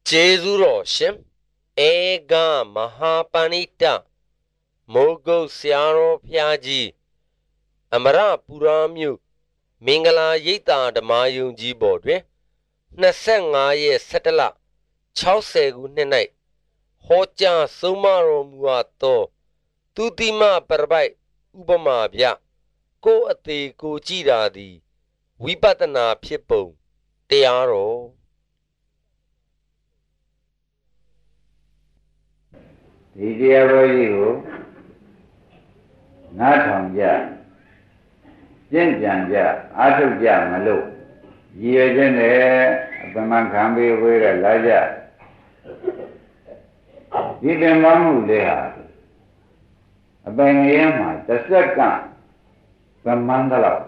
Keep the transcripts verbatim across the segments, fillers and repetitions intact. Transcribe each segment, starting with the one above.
Jezuro Shem Ega Mahapanita Mogo Siaro Piaji Amara Puramyu Mingala Yita Damayung Jibodre Nasanga ye Satala Chausegu Nenai Hoja Sumaro Muato Tutima Perbai Ubama Bia Ko Ate Ko Jiradi Wipatana Pipo Tearo Di dia bayu na thong ja jin jan ja a thuk ja ma lo yi ye chin ne apama khan pi we ra la ja di pin ma mu le ha apai ngayen ma tasat ka paman da lo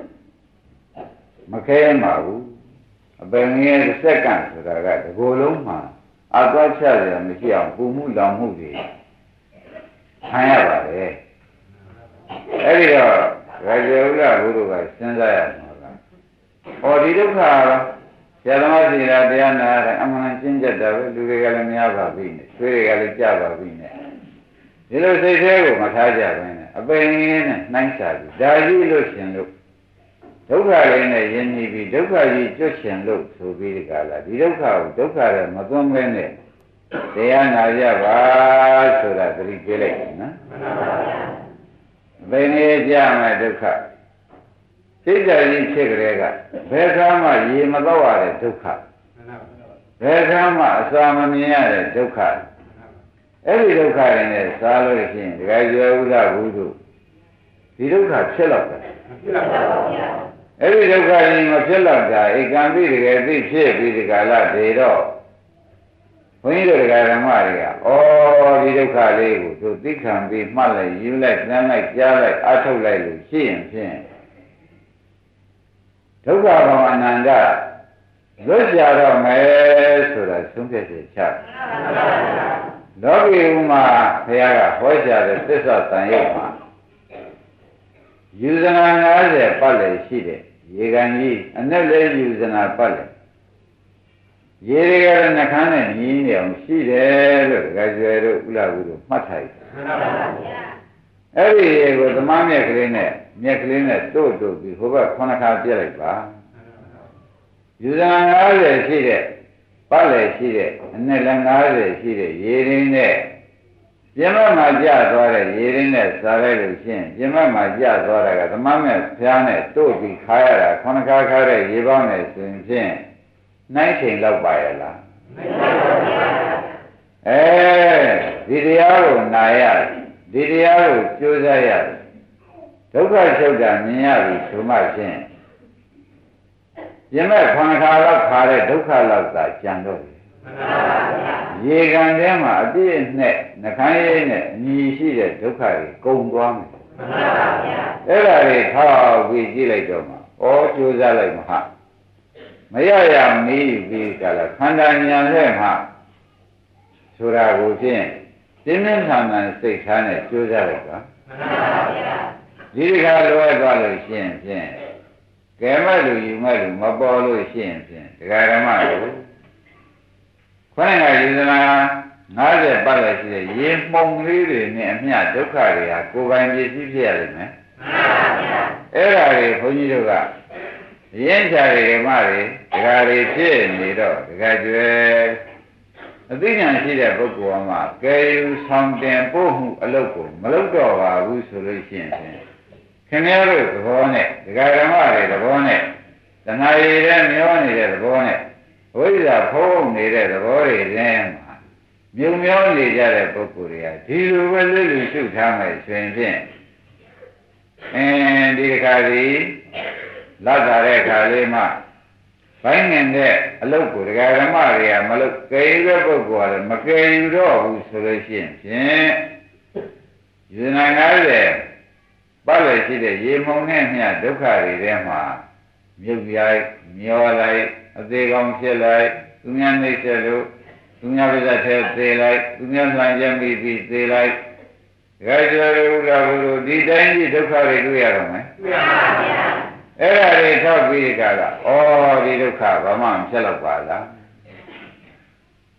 ma khaye ma bu apai ngayen tasat ka soda ga de ko long ma a twa cha yaမရှိအောင်ပူမှုလောင်မှုတွေခံရပါတယ်အဲ့ဒီတော့ရာဇဝုဒ္ဓဘုရားကစဉ်းစားရမှာကဟောဒီဒုက္ခဆရာသမားစီရာတရားနာတဲ့အမှန်ကျင့်ကြတာပဲလူတွေကလည်းများပါပြီနဲ့ဆွေတွေကလည်းကြပါပြီနဲ့ဒီလိုစိတ်ထဲကိုမထားကြဘဲနဲ့အပင်ရင်းနဲ့နှိုင်းစားပြီးဒါကြီးလို့ရှင်လို့ဒုက္ခလေးနဲ့ယဉ်နေပြီးဒုက္ခကြီးကျွတ်ရှင်လို့ဆိုပြီးဒီကလာဒီဒုက္ခကိုဒုက္ခရဲ့မသွန်းမဲနဲ့တရားနာကြပါဆိုတာသတိပေးလိုက်တယ်နော်ဘယ်နည်းကြမယ်ဒုက္ခစိတ်ဓာတ်ကြီးဖြစ်ကြတဲ့ကဘယ်ခါမှရေမတော့ရတဲ့ဒုက္ခဘယ်ခါမှအစာမမြင်ရတဲ့ဒုက္ခအဲ့ဒီဒုက္ခတွေနဲ့စားလို့ရှိရင်ဒကာကျော်ဥဒ္ဒဘုဒ္ဓဒီဒုက္ခဖြစ်တော့တယ်ဖြစ်တော့ပါဗျာအဲ့ဒီဒုက္ခကြီးမဖြစ်တော့တာဧကံပိတကယ်သိဖြစ်ပြီးဒီကာလဒေတော့ဘုန်းကြီးတို့ဒကာဓမ္မတွေကဩဒီဒုက္ခလေးကိုသူသိခံပြီးမှတ်လိုက်ယူလိုက်ပြန်လိုက်ကြားလိုက်အထုတ်လိုက်လို့ရှိရင်ဖြင့်ဒုက္ခဘောအနန္တလွတ်ကြတော့မယ်ဆိုတာသုံးဖြတ်ချက်ချလောကီဥမာဘုရားကဟောကြားတဲ့သစ္စာတန်ရုပ်မှာယူဇနာ၅၀ပတ်လည်ရှိတဲ့ရေကန်ကြီးအနက်လေးယူဇနာပတ်လည်ရေတွေကလည်းနှခမ်းနဲ့ညီးနေအောင်ရှိတယ်လို့ဒကာကျွယ်တို့ဥလာဘူးတို့မှတ်ထားတယ်အဲ့ဒီရေကိုသမားမြက်ကလေးနဲ့မြက်ကလေးနဲ့တို့တို့ပြီးဟိုဘက်ခုနှစ်ခါပြလိုက်ပါယူဇနာ၅၀ရှိတဲ့ပတ်လည်ရှိတဲ့အနက်လည်း၅၀ရှိတဲ့ရေရင်းနဲ့ပြင်မမှာကြသွားတဲ့ရေရင်းနဲ့စားလိုက်လို့ရှိရင်ပြင်မမှာကြသွားတာကသမားမြက်ဖျားနဲ့တို့ပြီးခါရတာခုနှစ်ခါခါတဲ့ရေပေါင်းနဲ့ဆိုရင်ဖြင့်နိုင်ချိန်လောက်ပါရဲ့လားအဲဒီတရားကိုနာရတယ်ဒီတရားကိုကြိုးစားရတယ်ဒုက္ခချုပ်တာမြင်ရပြီဆိုမှဖြင့်ပြင်မဲ့ခွန်ခါလောက်ခါတဲ့ဒုက္ခလောက်သာကြံတော့တယ်ရေကန်ထဲမှာအပြည့်နဲ့နှခမ်းရည်နဲ့အညီရှိတဲ့ဒုက္ခတွေကုန်သွားမယ်အဲ့ဒါတွေထောက်ပြီးကြည့်လိုက်တော့မှဩကြိုးစားလိုက်မှဟာမရရမေးပြီးကြလားခန္ဓာညာနဲ့မှဆိုတာကိုဖြင့်ပြင်းပြင်းထန်ထန်စိတ်ထားနဲ့ကြိုးစားလိုက်ပါဒီဒီခါလွယ်သွားလို့ရှိရင်ဖြင့်ကဲမဲ့လူယူမဲ့လူမပေါ်လို့ရှိရင်ဖြင့်ဒကာဓမ္မတို့ခွင့်ကယူဇနာ၅၀ပတ်လည်းရှိတဲ့ရေမှုံလေးတွေနဲ့အမျှဒုက္ခတွေဟာကိုယ်ပိုင်ပစ္စည်းဖြစ်ရလိမ့်မယ်အဲ့ဒါတွေဘုန်းကြီးတို့ကရင်းချာတွေဓမ္မတွေဒကာတွေဖြစ်နေတော့ဒကာကျွယ်အသိဉာဏ်ရှိတဲ့ပုဂ္ဂိုလ်မှာကယ်ယူဆောင်တင်ပို့မှုအလုပ်ကိုမလုပ်တော့ပါဘူးဆိုလို့ရှိရင်ခင်ဗျားတို့သဘောနဲ့ဒကာဓမ္မတွေသဘောနဲ့တဏှာရည်တဲ့မျောနေတဲ့သဘောနဲ့ဝိဇ္ဇာဖုံးနေတဲ့သဘောတွေလည်းမှာမြုံမျောနေကြတဲ့ပုဂ္ဂိုလ်တွေကဒီလိုပဲလွတ်လွတ်ရှုထားမယ်ဆိုရင်ဖြင့်အင်းဒီခါဒီလောက်တာတဲ့ခါလေးမှဘိုင်းငင်တဲ့အလုပ်ကိုဒကာဓမ္မတွေကမလုပ်ကယ်ယူတဲ့ပုဂ္ဂိုလ်ကလည်းမကယ်ယူတော့ဘူးဆိုလို့ရှိရင်ဖြင့်ယူဇနာ၅၀ပတ်လည်းရှိတဲ့ရေမှုံနဲ့မျှဒုက္ခတွေထဲမှာမြုပ်ရိုက်မျောလိုက်အသေးကောင်းဖြစ်လိုက်သူများနှိမ့်ဆက်လို့သူများပြဿနာထဲသေးလိုက်သူများလှန်ကြမိပြီးသေးလိုက်ဒကာကျော်ဥဒ္ဒဘုလိုဒီတိုင်းကြီးဒုက္ခတွေတွေ့ရတော့မယ်တွေ့ပါပါဗျာအဲ့ဒါတွေထောက်ပြီးကြတာဩဒီဒုက္ခဘာမှမဖြစ်တော့ပါလား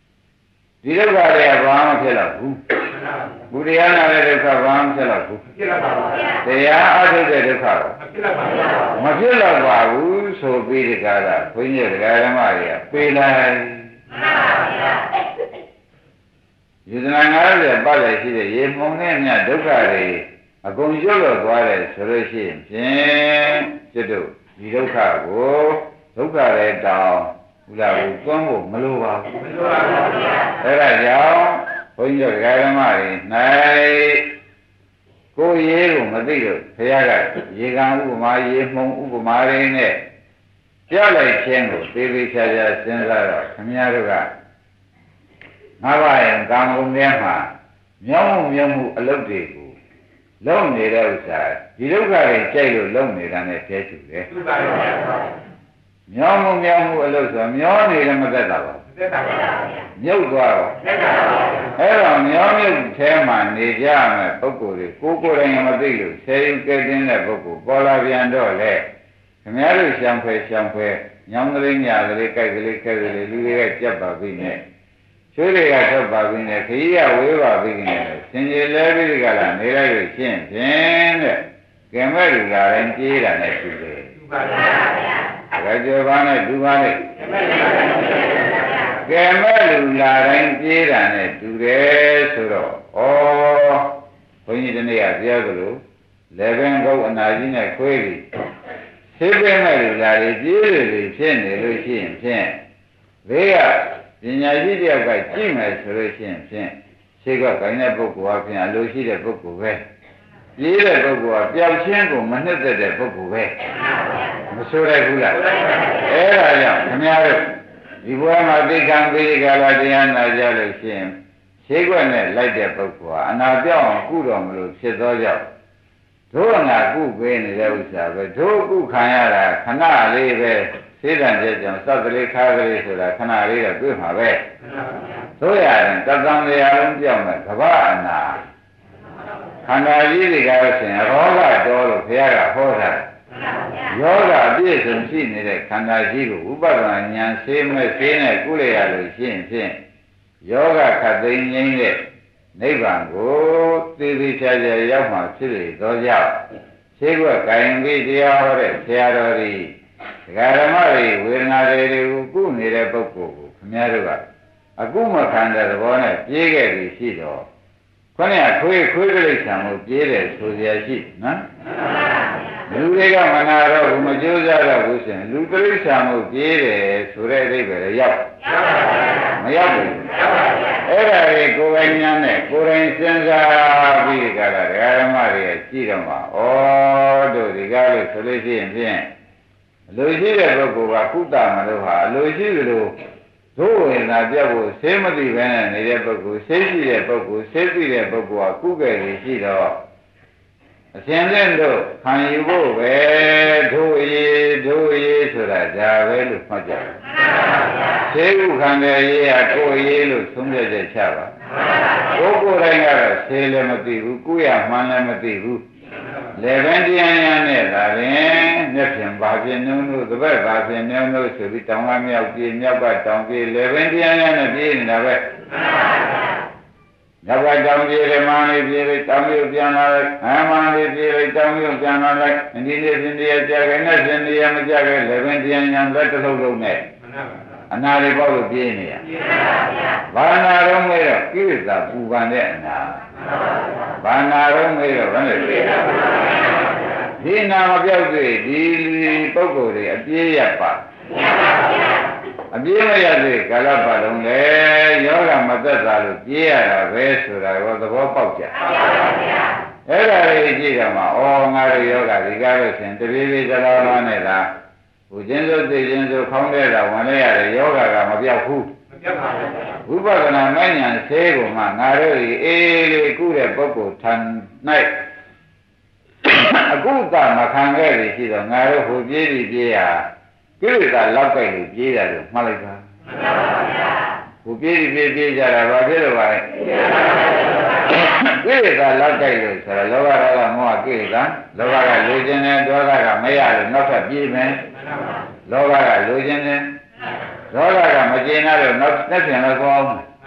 ဒီဒုက္ခတွေကဘာမှဖြစ်တော့ဘူးဘုရားနာတဲ့ဒုက္ခဘာမှဖြစ်တော့ဘူးဖြစ်တော့ပါဘူးတရားအထုတ်တဲ့ဒုက္ခတော့မဖြစ်တော့ပါဘူးဆိုပြီးဒီကာလဘုန်းကြီးတရားဓမ္မတွေကပေးလိုက်ယူဇနာငါးရဲ့ပတ်လိုက်ရှိတဲ့ရေမှုန်နဲ့မြတ်ဒုက္ခတွေအကုန်ရွတ်လို့သွားတယ်ဆိုလို့ရှိရင်ဖြင့်ကျွတ်တို့ဒီဒုက္ခကိုဒုက္ခရဲ့တောင်ဘုရားကိုသွန်းဖို့မလိုပါဘူးမလိုပါဘူးဗျာအဲဒါကြောင့်ဘုန်းကြီးတို့ဒကာဓမ္မတွေ၌ကိုယ်ရေးကိုမသိလို့ဘုရားကရေကံဥပမာရေမှုန်ဥပမာတွေနဲ့ပြလိုက်ခြင်းကိုသေသေးချာချာစဉ်းစားတော့ခင်ဗျားတို့ကငါးပါးရင်ကာမဂုဏ်ထဲမှာမြောင်းမှုမြောင်းမှုအလုပ်တွေကိုလုံနေတဲ့ဥစ္စာဒီဒုက္ခတွေကြိုက်လို့လုံနေတာနဲ့တည်းတူတယ်သူပါပါမြောင်းမှုမြောင်းမှုအလုပ်ဆိုမျောနေလည်းမသက်တာပါသက်တာပါမြုပ်သွားတော့သက်တာပါအဲ့တော့မြောင်းမြုပ်ထဲမှာနေကြမယ်ပုဂ္ဂိုလ်တွေကိုကိုယ်ကိုယ်တိုင်မသိလို့ဆယ်ယူကဲတင်တဲ့ပုဂ္ဂိုလ်ပေါ်လာပြန်တော့လေခင်ဗျားတို့ရှံဖွဲရှံဖွဲညောင်းကလေးညာကလေးကြိုက်ကလေးကြိုက်ကလေးလူတွေကကြက်ပါပြီနဲ့ကျွေးတွေကထွက်ပါပြီနဲ့ခကြီးကဝေးပါပြီနဲ့စင်ကြီးလဲပြီးကြလားနေလိုက်လို့ရှင်းဖြင့်တဲ့ကဲမဲ့လူလာတိုင်းပြေးတာနဲ့တူတယ်တူပါဗျာဒါကြွယ်ပါနဲ့တူပါနဲ့ကဲမဲ့လူလာတိုင်းပြေးတာနဲ့တူတယ်ဆိုတော့ဩဘုန်းကြီးတနေ့ကပြောသလိုလေပင်ကုတ်အနာကြီးနဲ့ခွေးပြီးသိပင်မဲ့လူလာတွေပြေးတွေဖြစ်နေလို့ရှိရင်ဖြင့်ဘေးကပညာရှိတယောက်ကကြည့်မယ်ဆိုလို့ရှိရင်ဖြင့်ရှိကခိုင်းတဲ့ပုဂ္ဂိုလ်အပြင်အလိုရှိတဲ့ပုဂ္ဂိုလ်ပဲပြေးတဲ့ပုဂ္ဂိုလ်ကပျောက်ချင်းကိုမနှစ်သက်တဲ့ပုဂ္ဂိုလ်ပဲမဆိုရဘူးလားအဲ့ဒါကြောင့်ခင်ဗျားတို့ဒီဘဝမှာသိခံပြီးကြလားတရားနာကြလို့ရှိရင်ရှိခွက်နဲ့လိုက်တဲ့ပုဂ္ဂိုလ်ဟာအနာပြောင်းအောင်ကုတော်မလို့ဖြစ်သောကြောင့်တို့အနာကုပေးနေတဲ့ဥစ္စာပဲတို့ကုခံရတာခဏလေးပဲသေတံကျကြောင့်သတ္တလေးခါကလေးဆိုတာခဏလေးတော့တွေ့မှာပဲတို့ရတယ်တသံတရားလုံးပြောင်းမယ်ကမ္ဘာအနာခန္ဓာကြီးတွေကဆိုရင်ရောဂတော်လို့ဘုရားကဟောတာယောဂအပြည့်စုံရှိနေတဲ့ခန္ဓာကြီးကိုဥပဒနာဉာဏ်ဆေးမဲ့ဆေးနဲ့ကုလေရလို့ရှိရင်ဖြင့်ယောဂခတ်သိမ်းငြိမ်းတဲ့နိဗ္ဗာန်ကိုသေသေးချာချာရောက်မှဖြစ်လေတော့ကြောင့်ရှိခွက်ကင်ပြီးတရားဟောတဲ့ဆရာတော်ကြီးဒကာဓမ္မတွေဝေဒနာတွေကိုကုနေတဲ့ပုဂ္ဂိုလ်ကိုခင်ဗျားတို့ကအကုမခံတဲ့သဘောနဲ့ပြေးခဲ့ပြီးရှိတော့ခொနည်းခွေးခွေးကလေးဆံမှုပြေးတယ်ဆိုရရှိနော်လူတွေကမနာတော့ဘူးမကြိုးစားတော့ဘူးရှင်လူတိရစ္ဆာန်မှုပြေးတယ်ဆိုတဲ့အဓိပ္ပာယ်ရောက်မရောက်ဘူးအဲ့ဒါတွေကိုယ်ပိုင်ဉာဏ်နဲ့ကိုယ်တိုင်စဉ်းစားပြီးကြတာဒကာဓမ္မတွေကကြည့်တော့မှဩတို့ဒီကားလို့ဆိုလို့ရှိရင်ဖြင့်အလိုရှိတဲ့ပုဂ္ဂိုလ်ကကုသမလို့ဟာအလိုရှိသလိုဒုဝေဒနာပြတ်ဖို့ဆေးမသိဘဲနဲ့နေတဲ့ပုဂ္ဂိုလ်ဆေးရှိတဲ့ပုဂ္ဂိုလ်ဆေးသိတဲ့ပုဂ္ဂိုလ်ကကုခဲ့ပြီးရှိတော့အရှင်တဲ့တို့ခံယူဖို့ပဲဒုအေးဒုအေးဆိုတာဒါပဲလို့မှတ်ကြပါဆေးဥခံတဲ့ရေးဟာကိုယ်ရေးလို့သုံးပြချက်ချပါကိုယ်ကိုယ်တိုင်းကတော့ဆေးလည်းမသိဘူးကုရမှန်းလည်းမသိဘူးလေပင်တရားရနဲ့သာရင်မျက်ဖြင့်ဘာဖြစ်နှုံးလို့တပတ်ဘာဖြစ်နှုံးလို့ဆိုပြီးတောင်ကမြောက်ပြေးမြောက်ကတောင်ပြေးလေပင်တရားရနဲ့ပြေးနေတာပဲမြောက်ကတောင်ပြေးတယ်မန်းလေးပြေးလိုက်တောင်ပြေးပြန်လာလိုက်အမန်းလေးပြေးလိုက်တောင်ပြေးပြန်လာလိုက်ဒီနေ့ရှင်တရားကြာခဲ့နဲ့ရှင်တရားမကြာခဲ့လေပင်တရားရလက်တစ်လုံးလုံးနဲ့အနာလေးပေါ့လို့ပြေးနေရဘာနာတော့မဲတော့ကိလေသာပူပန်တဲ့အနာဘာနာတော့မဲတော့ဘယ်နဲ့ပြေးဒီနာမပြောက်သေးဒီပုဂ္ဂိုလ်တွေအပြေးရပါအပြေးမရသေးကာလပတ်လုံးလေယောဂမသက်သာလို့ပြေးရတာပဲဆိုတာကိုသဘောပေါက်ကြအဲ့ဒါလေးကြည့်ကြမှာဩငါတို့ယောဂဒီကားလို့ရှင်တပြေးပြေးသလားလားနဲ့လားဘုချင်းစိုးသိချင်းစိုးခေါင်းထဲတာဝင်လိုက်ရတယ်ယောဂကမပြောက်ဘူးမပြောက်ပါဘူးဝိပဿနာမဉ္ဇဉ်ဆေးကိုမှငါတို့ဒီအေးလေးကုတဲ့ပုဂ္ဂိုလ်ထံ၌အကုသမခံခဲ့ပြီရှိတော့ငါတို့ဟိုပြေးပြီးပြေးရကိလေသာလောက်ကြိုက်လို့ပြေးတယ်လို့မှတ်လိုက်ပါမှန်ပါဗျာဟိုပြေးပြီးပြေးပြေးကြတာဘာဖြစ်လို့ပါလဲကိလေသာလောက်ကြိုက်လို့ဆိုတော့လောဘဒေါသမောဟကိလေသာလောဘကလိုချင်တယ်ဒေါသကမရလို့နောက်ထပ်ပြေးမယ်လောဘကလိုချင်တယ်ဒေါသကမကျေနပ်လို့နောက်သက်ပြန်လို့ကောင်း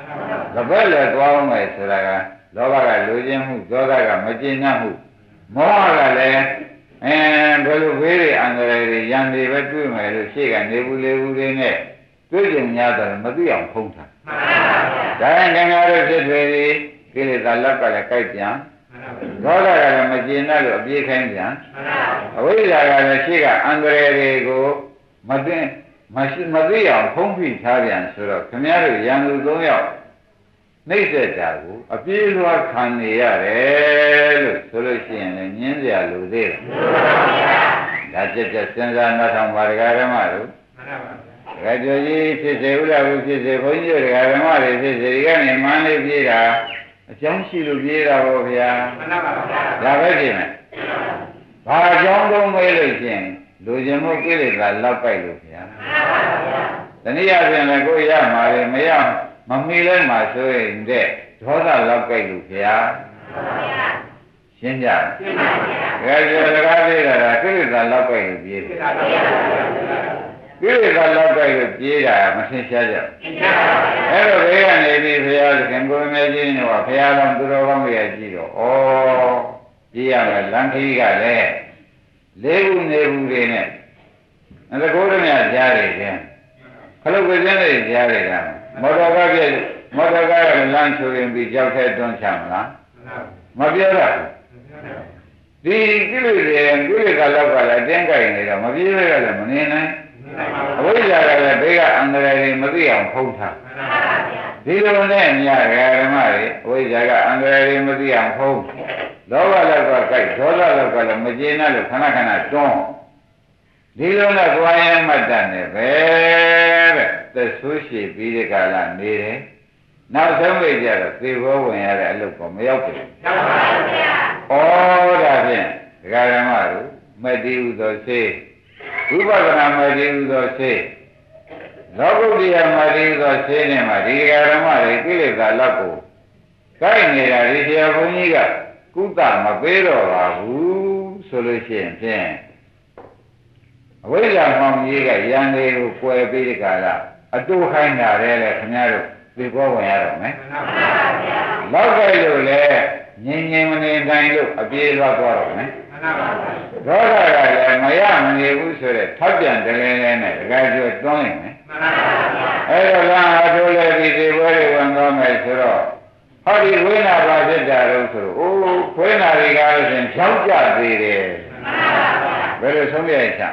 တစ်ပတ်လည်းသွားအောင်မယ်ဆိုတာကလောဘကလူချင်းမှုဒေါသကမကျေနပ်မှုမောဟကလည်းအဲဘယ်လိုဘေးတွေအန္တရာယ်တွေရန်တွေပဲတွေ့မယ်လို့ရှေ့ကနေဘူးလေဘူးတွေနဲ့တွေ့ကြများတယ်မသိအောင်ဖုံးထားဒါရင်ခင်ဗျားတို့ဖြစ်တွေကိလေသာလက်ကလည်းကြိုက်ပြန်ဒေါသကလည်းမကျေနပ်လို့အပြေးခိုင်းပြန်အဝိဇ္ဇာကလည်းရှေ့ကအန္တရာယ်တွေကိုမသိမရှိမသိအောင်ဖုံးဖိထားပြန်ဆိုတော့ခင်ဗျားတို့ရန်သူသုံးယောက်နှိမ့်သက်တာကိုအပြေးလွှားခံနေရတယ်လို့ဆိုလို့ရှိရင်လည်းညင်းစရာလိုသေးတယ်ဒါကြက်ကြက်စဉ်းစားနှထောင်ပါဒကာဓမ္မတို့ဒကာကျော်ကြီးဖြစ်စေဥရဘုဖြစ်စေဘုန်းကြီးတို့ဒကာဓမ္မတွေဖြစ်စေဒီကနေမှန်းလေးပြေးတာအကြောင်းရှိလို့ပြေးတာပေါ့ဗျာမှန်ပါပါဒါပဲဖြစ်မယ်ဘာအကြောင်းသုံးမေးလို့ရှိရင်လူကျင်မှုကိလေသာလောက်ပိုက်လို့ဗျာတနည်းအားဖြင့်လည်းကိုယ်ရမှာလေမရမမီလိုက်မှဆိုရင်တဲ့ဒေါသလောက်ကြိုက်လို့ဗျာရှင်းကြရှင်းပါဗျာဒါကြောင့်စကားပြေးတာကကိလေသာလောက်ကြိုက်လို့ပြေးတယ်ကိလေသာလောက်ကြိုက်လို့ပြေးတာမသိရှားကြအဲ့တော့ဘေးကနေပြီးဘုရားသခင်ကိုယ်မဲကြီးညောဘုရားတော်သူတော်ကောင်းတွေကြည့်တော့ဩပြေးရမယ်လမ်းခီးကလည်းလေးခုနေဘူးတွေနဲ့အတကိုးရမြကြားတယ်ကျင်းခလုတ်ပြင်းတွေကြားတယ်ကမော်တော်ကားပြည့်မော်တော်ကားကလမ်းချူရင်ပြီးကြောက်ထဲတွန်းချမလားမပြောရဘူးဒီကိလေသာကိလေသာလောက်ကလည်းတင်းကြိုက်နေတော့မပြေးရလည်းမနေနိုင်အဝိဇ္ဇာကလည်းဘေးကအန္တရာယ်တွေမသိအောင်ဖုံးထားဒီလိုနဲ့အများဓမ္မတွေအဝိဇ္ဇာကအန္တရာယ်တွေမသိအောင်ဖုံးလောဘလောက်ကကြိုက်ဒေါသလောက်ကလည်းမကျေနပ်လို့ခဏခဏတွန်းဒီလိုနဲ့သွားရင်မှတ်တတ်နေပဲတဲ့သက်ဆိုးရှိပြီးဒီကလာနေတယ်နောက်ဆုံးပဲကြတော့သေဘောဝင်ရတဲ့အလုပ်ကိုမရောက်ဘူးရောက်ပါဘူးဗျာဩဒါဖြင့်ဒကာဓမ္မတို့မတိဥသောစေဝိပဿနာမတိဥသောစေလောကုတ္တရာမတိဥသောစေနဲ့မှဒီဒကာဓမ္မတွေကိလေသာလောက်ကိုကိုက်နေတာဒီဆရာဘုန်းကြီးကကုသမပေးတော့ပါဘူးဆိုလို့ရှိရင်ဖြင့်အဝိဇ္ဇာမှောင်ကြီးကရန်တွေကိုကွယ်ပြီးဒီကလာအတူခိုင်းတာလေလေခင်ဗျားတို့သိဘောဝင်ရတော့မယ်လောက်ကြိုက်လို့လေငြင်းငြင်းမနေတိုင်းလို့အပြေးလွှတ်သွားတော့မယ်ဒေါသကလည်းမရမနေဘူးဆိုတဲ့ထောက်ပြန်တလဲလဲနဲ့တကယ်ကျွတ်တွန်းလိုက်မယ်အဲ့တော့လားအထိုးလည်းဒီသိဘောတွေဝင်သွားမယ်ဆိုတော့ဟောဒီဝိနာပါဖြစ်တာတော့ဆိုတော့အိုးခွေးနာတွေကလည်းရှင်ဖြောင်းကြသေးတယ်ဘယ်လိုဆုံးပြရချ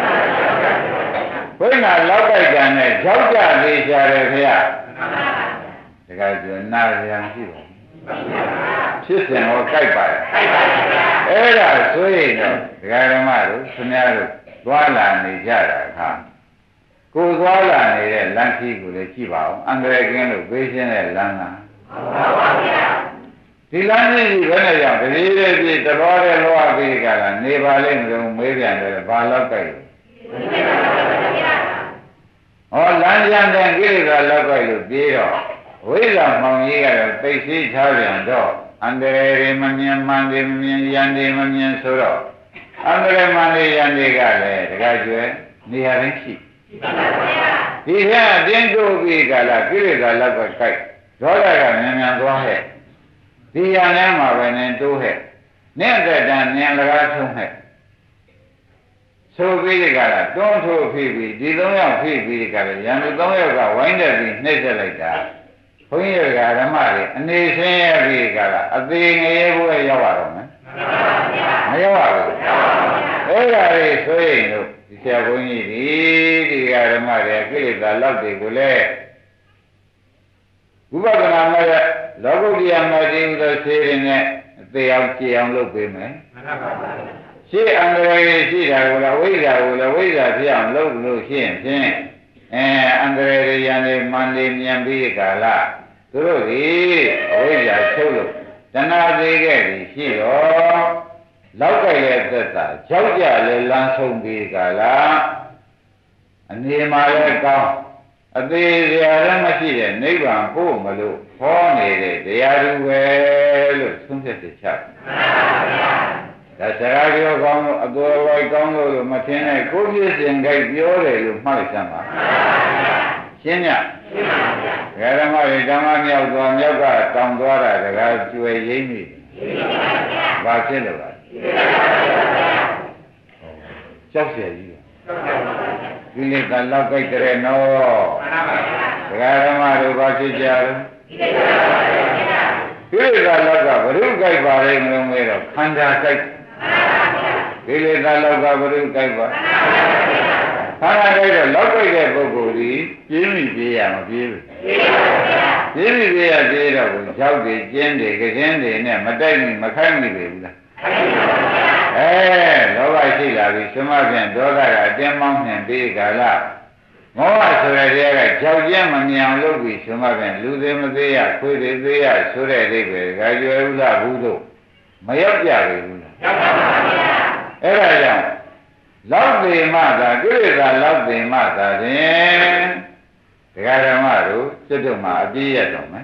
ခွေးနာလောက်ကြိုက်တာနဲ့ဖြောင်းကြသေးကြတယ်ခင်ဗျာတကယ်ကျွနာရံရှိပါဖြစ်စဉ်ကိုကြိုက်ပါရဲ့အဲ့ဒါဆိုရင်တော့ဒကာဓမ္မတို့ခင်ဗျားတို့သွားလာနေကြတာခါကိုယ်သွားလာနေတဲ့လမ်းကြီးကိုလည်းကြည့်ပါဦးအန္တရာယ်ကင်းလို့ဘေးရှင်းတဲ့လမ်းလားဒီလမ်းကြီးကြီးဘယ်နဲ့ကြောင့်တတိယပြည့်တော်တဲ့လောကပြီးကြတာနေပါလိမ့်မလို့မေးပြန်တယ်ဘာလောက်ကြိုက်လို့ဟောလမ်းကြမ်းတဲ့ကိလေသာလောက်ကြိုက်လို့ပြေးတော့ဝိဇ္ဇာမှောင်ကြီးကတော့သိသိထားပြန်တော့အန္တရာယ်တွေမမြင်မှန်တွေမမြင်ရန်တွေမမြင်ဆိုတော့အန္တရာယ်မှန်တွေရန်တွေကလည်းတခါကျွဲနေရာတိုင်းရှိဒီထဲအတင်းတို့ပြီးကြလားကိလေသာလောက်ကြိုက်ဒေါသကမြန်မြန်သွားဟဲ့ဒီရန်ထဲမှာပဲနေတိုးဟဲ့နဲ့တဲ့တန်ဉာဏ်လကားဆုံးဟဲ့ဆိုပြီးဒီကလာတွန်းထိုးဖိပြီးဒီသုံးယောက်ဖိပြီးဒီကလာရန်သူသုံးယောက်ကဝိုင်းတဲ့ပြီးနှိမ့်ဆက်လိုက်တာဘုန်းကြီးကဓမ္မတွေအနေဆင်းရဲပြီးကလာအသေးငရဲဘုရားရောက်ရတော့မယ်မရောက်ပါဘူးအဲ့ဒါလေးဆိုရင်တို့ဒီဆရာဘုန်းကြီးဒီဒီကဓမ္မတွေကိလေသာလောက်တွေကိုလည်းဝိပဿနာမဲ့လောကုတ္တရာမတိဥသောစေရင်နဲ့အသေးအောင်ကြည်အောင်လုပ်ပေးမယ်ရှင်းအန္တရာယ်ရှိတာကိုလည်းဝိဇ္ဇာကိုလည်းဝိဇ္ဇာဖြစ်အောင်လုပ်လို့ရှိရင်ဖြင့်အဲအန္တရာယ်ရန်နေမှန်နေမြန်ပြီးကာလသူတို့ဒီအဝိဇ္ဇာချုပ်လို့တဏှာသေးခဲ့ပြီရှိတော့လောက်ကြရဲ့သက်သာကြောက်ကြလဲလမ်းဆုံးပြီးကာလအနေမှာလည်းကောင်းအသေးစရာလည်းမရှိတဲ့နိဗ္ဗာန်ပို့မလို့ဟောနေတဲ့တရားသူပဲလို့သုံးဖြတ်ချက်ချဒါစကားပြောကောင်းလို့အတော်ဝိုက်ကောင်းလို့မထင်နဲ့ကိုပြည့်စင်ကြိုက်ပြောတယ်လို့မှတ်လိုက်စမ်းပါရှင်းညဓမ္မတွေဓမ္မမြောက်သွားမြောက်ကတောင်သွားတာတကားကျွယ်ရင်းနေဘာဖြစ်လို့လဲကြောက်เสียကြီးဒီလေကလောက်ကြိုက်တယ်နော်ဒကာဓမ္မတို့ဘာဖြစ်ကြလဲဒီလေကလောက်ကဘ ᱹ ကြိုက်ပါလိမ့်မလို့မေးတော့ခန္ဓာကြိုက်ဒီလေကလောက်ကဘ ᱹ ကြိုက်ပါခန္ဓာကြိုက်တော့လောက်ကြိုက်တဲ့ပုဂ္ဂိုလ်ဒီပြင်းပြီပြေးရမပြေးဘူးပြင်းပြီပြေးရပြေးတော့ကိုရောက်တယ်ကျင်းတယ်ကြင်းတယ်နဲ့မတိုက်မိမခိုက်မိပြီဘူးလားအဲလောဘရှိလာပြီသမဖြင့်ဒေါသကအတင်းမောင်းနှင်ပြီးကာလမောဟဆိုတဲ့တရားကကြောက်ကြမမြင်အောင်လုပ်ပြီးသမဖြင့်လူသေးမသေးရခွေးသေးသေးရဆိုတဲ့အိဗယ်ကကျွယ်ဥလားဘူးတို့မရောက်ကြဘူးလားရောက်ပါဘူးအဲ့ဒါကြောင့်လောက်သေးမှသာကိလေသာလောက်သေးမှသာဖြင့်ဒကာဓမ္မတို့စိတ်တို့မှာအပြည့်ရတော့မယ်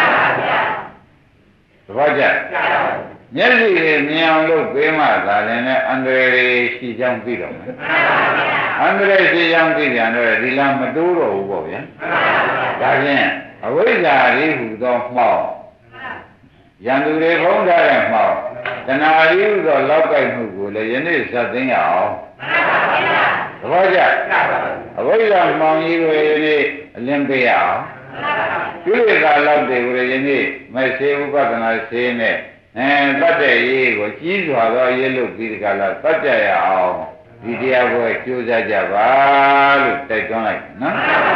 သဘောကျမျက်စိတွေမြင်အောင်လုပ်ပေးမှသာလည်းနဲ့အန္တရာယ်တွေရှိချောင်းသိတော့မယ်အန္တရာယ်ရှိချောင်းသိကြတော့ဒီလားမတိုးတော့ဘူးပေါ့ဗျာဒါဖြင့်အဝိဇ္ဇာရိဟုသောမှောက်ရန်သူတွေဖုံးထားတဲ့မှောက်တဏှာရိဟုသောလောက်ကိုက်မှုကိုလည်းယနေ့ဇတ်သိမ်းရအောင်သဘောကျအဝိဇ္ဇာမှောင်ကြီးကိုယနေ့အလင်းပေးရအောင်ကိလေသာလောက်တွေကိုလည်းယနေ့မေဆေဥပဒနာဆေးနဲ့အဲတတ်တဲ့ရေးကိုကြီးစွာသောရေးလို့ပြီးဒီကလာတတ်ကြရအောင်ဒီတရားကိုကြိုးစားကြပါလို့တိုက်တွန်းလိုက်နော်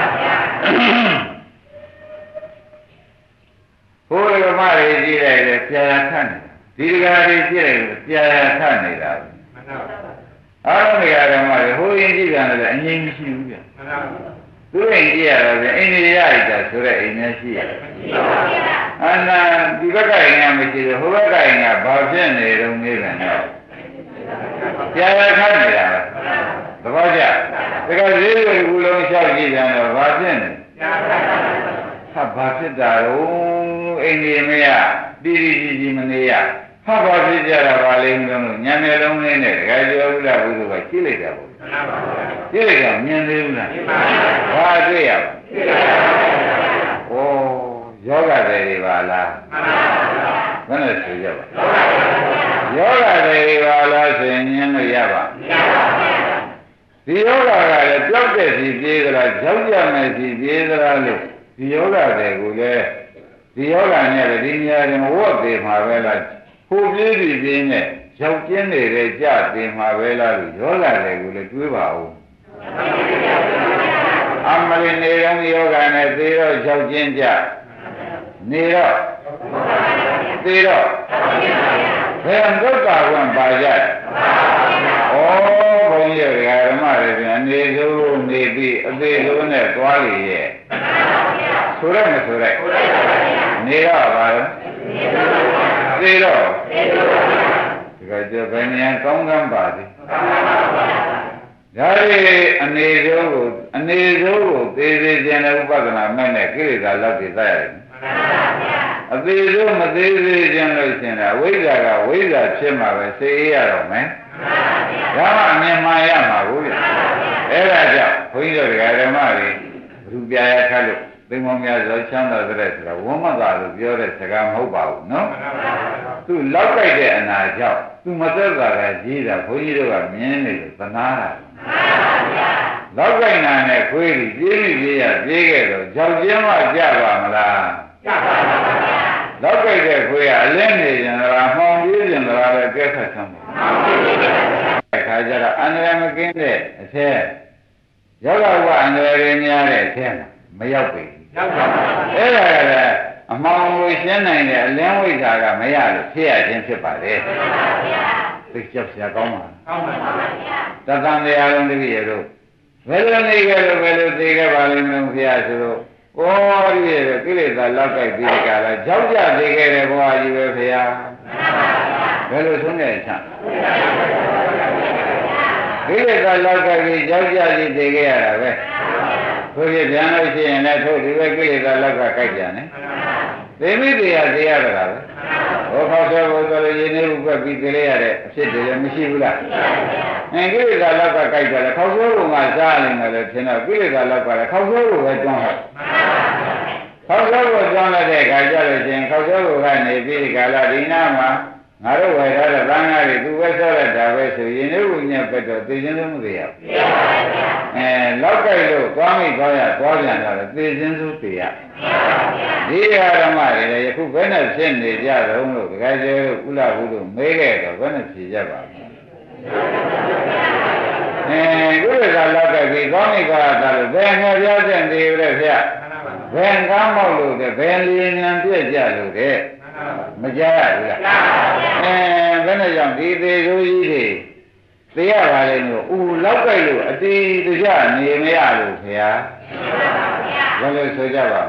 ဘုရားဓမ္မတွေကြည့်လိုက်တယ်ပြာရခတ်နေဒီဒကာတွေကြည့်လိုက်တယ်ပြာရခတ်နေတာပဲအားလုံးဒကာဓမ္မတွေဟိုရင်ကြည့်ပြန်တယ်အငြိမ်းမရှိဘူးပြန်သူ့ရင်ကြည့်ရတော့ပြန်အိန္ဒိယရတာဆိုတဲ့အိမ်များရှိရတယ်အနာဒီဘက်ကအိမ်ကမရှိဘူးဟိုဘက်ကအိမ်ကဘာဖြစ်နေတုံးနေပြန်တော့ကြာရခတ်နေတာပဲသဘောကျဒါကဈေးတွေကူလုံးလျှောက်ကြည့်ပြန်တော့ဘာဖြစ်နေဟာဘာဖြစ်တာတော့အိမ်ကြီးမရတိတိကြီးကြီးမနေရဟာဘာဖြစ်ကြတာပါလိမ့်မလို့ညံနေလုံးလေးနဲ့တခါကျော်ဥဒ္ဒဘုရားကကြည့်လိုက်တာပေါ့ကြည့်လိုက်တော့မြင်သေးဘူးလားဘာတွေ့ရပါဩယောဂတွေပါလားဘယ်နဲ့ဆိုရပါယောဂတွေပါလားဆိုရင်ညင်းလို့ရပါဒီယောဂကလည်းကြောက်တဲ့စီပြေးသလားကြောက်ကြမဲ့စီပြေးသလားလို့ဒီယောဂတွေကိုလည်းဒီယောဂနဲ့ဒီနေရာတွေဝတ်သေးမှာပဲလားဟိုပြေးပြီးပြင်းနဲ့ရောက်ကျင်းနေတဲ့ကြတင်မှာပဲလားလို့ယောဂတွေကိုလည်းတွေးပါဦးအမရိနေရန်ယောဂနဲ့သေတော့ရောက်ကျင်းကြနေတော့သေတော့ဘယ်ဒုက္ခဝင်ပါကြဩဘုန်းကြီးဓမ္မတွေပြန်နေစိုးနေပြီးအသေးဆုံးနဲ့သွားလေရဲ့ဆိုရမဆိုရနေတော့ပါတော့သေတော့ဒီကကြဘယ်ဉာဏ်ကောင်းကမ်းပါသည်ဒါရီအနေဆုံးကိုအနေဆုံးကိုသေသေးခြင်းနဲ့ဥပဒနာမဲ့နဲ့ကိလေသာလောက်တည်တတ်ရတယ်အသေးဆုံးမသေးသေးခြင်းလို့ရှင်တာဝိဇ္ဇာကဝိဇ္ဇာဖြစ်မှာပဲသိရတော့မယ်ဒါမှအမြင်မှန်ရမှာကိုဗျအဲ့ဒါကြောင့်ဘုန်းကြီးတို့ဓမ္မတွေဘုရားရခတ်လို့သိမောများသောချမ်းသာတဲ့ဆိုတာဝမသာလို့ပြောတဲ့စကားမဟုတ်ပါဘူးနော်သူလောက်ကြိုက်တဲ့အနာကြောင့်သူမသက်သာတာကြီးတာဘုန်းကြီးတို့ကမြင်နေလို့သနာတာလောက်ကြိုက်နာနဲ့ခွေးပြီးပြေးပြီးပြေးရပြေးခဲ့တော့ကြောက်ကျင်းမှကြပါမလားကြပါပါဘုရားလောက်ကြိုက်တဲ့ခွေးကအလင်းနေကြတာမှောင်ပြေးကြတာပဲကဲခတ်ဆမ်းပါအခါကျတော့အန္တရာယ်မကင်းတဲ့အထက်ယောဂဝအန္တရာယ်တွေများတဲ့အထက်မရောက်ပြီရောက်ပါဘူးအဲ့ဒါကလည်းအမှောင်ကိုရှင်းနိုင်တဲ့အလင်းဝိဇ္ဇာကမရလို့ဖြစ်ရခြင်းဖြစ်ပါလေမှန်ပါဗျာသိချက်ဆရာကောင်းပါကောင်းပါပါဗျာတသံတရားလုံးတပည့်ရတို့ဘယ်လိုနေကြလို့ဘယ်လိုသိခဲ့ပါလိမ့်မလို့ဘုရားဆိုတော့ဩဒီရဲ့ကိလေသာလောက်ကြိုက်ပြီးကြလားကြောက်ကြသိခဲ့တဲ့ဘဝကြီးပဲဘုရားမှန်ပါဗျာဘယ်လိုဆုံးနေချမ်းကိလေသာလောက်ကြိုက်ပြီးကြောက်ကြသိခဲ့ရတာပဲဆိုရပြန်လို့ရှိရင်လည်းထို့ဒီပဲကိလေသာလောက်ကကြိုက်ကြတယ်သိမိတရားသိရတာပဲဟောခေါ်ဆိုဖို့ဆိုလို့ရင်းနေဥပ္ပပြီးသိရတဲ့အဖြစ်တွေလည်းမရှိဘူးလားအဲကိလေသာလောက်ကကြိုက်တယ်ခေါ်ဆိုဖို့မှစားနေတယ်လို့ထင်တော့ကိလေသာလောက်ကလည်းခေါ်ဆိုဖို့ပဲတွန်းဟုတ်ခေါ်ဆိုဖို့တွန်းလိုက်တဲ့အခါကျလို့ချင်းခေါ်ဆိုဖို့ကနေပြီးဒီကလာဒီနာမှာငါတို့ဝယ်ထားတဲ့သံဃာတွေသူပဲဆောက်ရတာပဲဆိုရင်လည်းဝိညာဉ်ပဲတော့သိချင်းဆုံးမသိရဘူး။အဲလောက်ကြိုက်လို့သွားမိသွားရသွားပြန်တော့သိချင်းဆုံးသိရ။ဒီဓမ္မတွေလည်းယခုဘယ်နဲ့ဖြစ်နေကြတော့လို့ဒကာကျဲတို့ကုလဘုတို့မေးခဲ့တော့ဘယ်နဲ့ဖြေကြပါ့မလဲ။အဲကုလကလောက်ကြိုက်ပြီးသွားမိသွားတာလို့ဘယ်ငယ်ပြည့်တဲ့နေရတဲ့ဖျက်ဘယ်ကားမောက်လို့တဲ့ဘယ်လျင်ဉာဏ်ပြည့်ကြလို့တဲ့မကြားရဘူးလားအဲဘယ်နဲ့ကြောင့်ဒီသေးဆိုကြီးတွေသိရပါလိမ့်လို့ဦးလောက်ကြိုက်လို့အတီးတကြနေမရလို့ခင်ဗျာဘယ်လိုဆိုကြပါ့